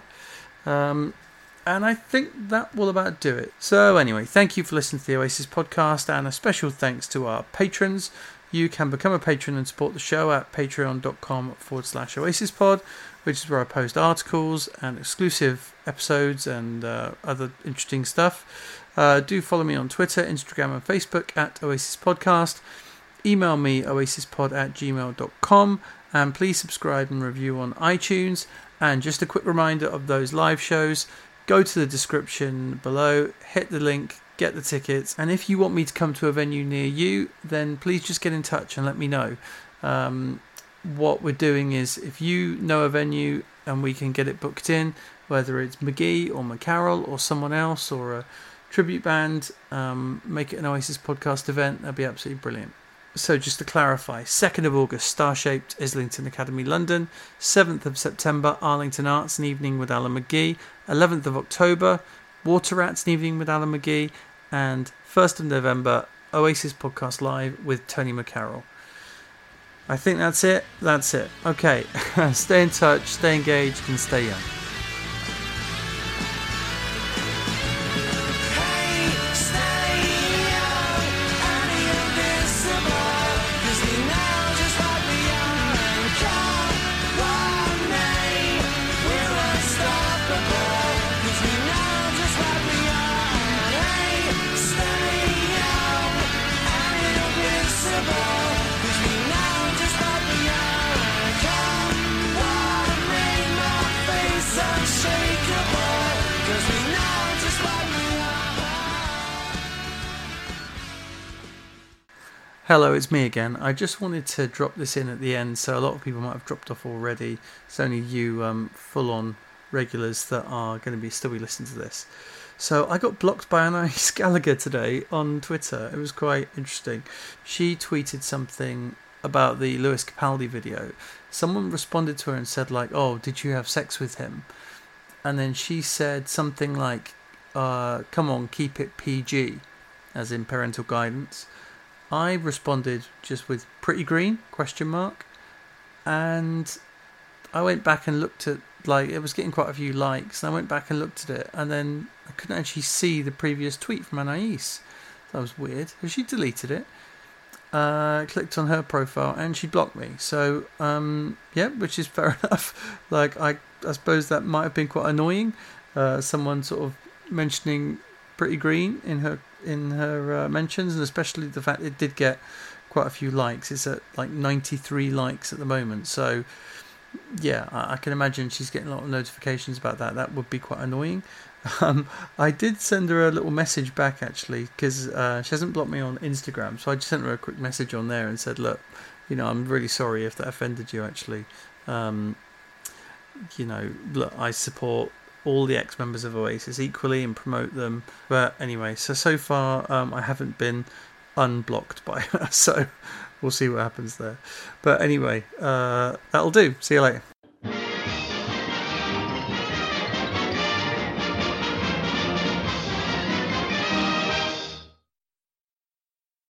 Um, And I think that will about do it. So anyway, thank you for listening to the Oasis podcast, and a special thanks to our patrons. You can become a patron and support the show at patreon.com forward slash oasispod, which is where I post articles and exclusive episodes and uh, other interesting stuff. Uh, do follow me on Twitter, Instagram and Facebook at Oasis Podcast. Email me oasispod at gmail dot com, and please subscribe and review on iTunes. And just a quick reminder of those live shows. Go to the description below, hit the link, get the tickets, and if you want me to come to a venue near you, then please just get in touch and let me know. Um, what we're doing is, if you know a venue and we can get it booked in, whether it's McGee or McCarroll or someone else or a tribute band, um, make it an Oasis podcast event, that'd be absolutely brilliant. So just to clarify, second of August, Star-Shaped, Islington Academy, London. seventh of September, Arlington Arts, an evening with Alan McGee. eleventh of October, Water Rats, an evening with Alan McGee. And first of November, Oasis Podcast Live with Tony McCarroll. I think that's it. That's it. Okay, stay in touch, stay engaged, and stay young. Stay young and you'll be Hello, it's me again. I just wanted to drop this in at the end, so a lot of people might have dropped off already. It's only you um, full-on regulars that are going to be still be listening to this. So I got blocked by Anais Gallagher today on Twitter. It was quite interesting. She tweeted something about the Lewis Capaldi video. Someone responded to her and said like, "Oh, did you have sex with him?" And then she said something like, uh, "Come on, keep it P G," as in parental guidance. I responded just with "pretty green?" question mark, and I went back and looked at, like, it was getting quite a few likes, and I went back and looked at it, and then I couldn't actually see the previous tweet from Anais. That was weird. She deleted it. Uh, clicked on her profile and she blocked me. So um, yeah, which is fair enough. Like I, I suppose that might have been quite annoying. Uh, someone sort of mentioning "pretty green" in her in her uh, mentions, and especially the fact it did get quite a few likes. It's at like ninety-three likes at the moment. So yeah, I, I can imagine she's getting a lot of notifications about that. That would be quite annoying. Um, I did send her a little message back actually, because uh, she hasn't blocked me on Instagram, so I just sent her a quick message on there and said, look, you know, I'm really sorry if that offended you actually. Um, you know, look, I support all the ex-members of Oasis equally and promote them. But anyway, so so far um, I haven't been unblocked by her, so we'll see what happens there. But anyway, uh, that'll do. See you later.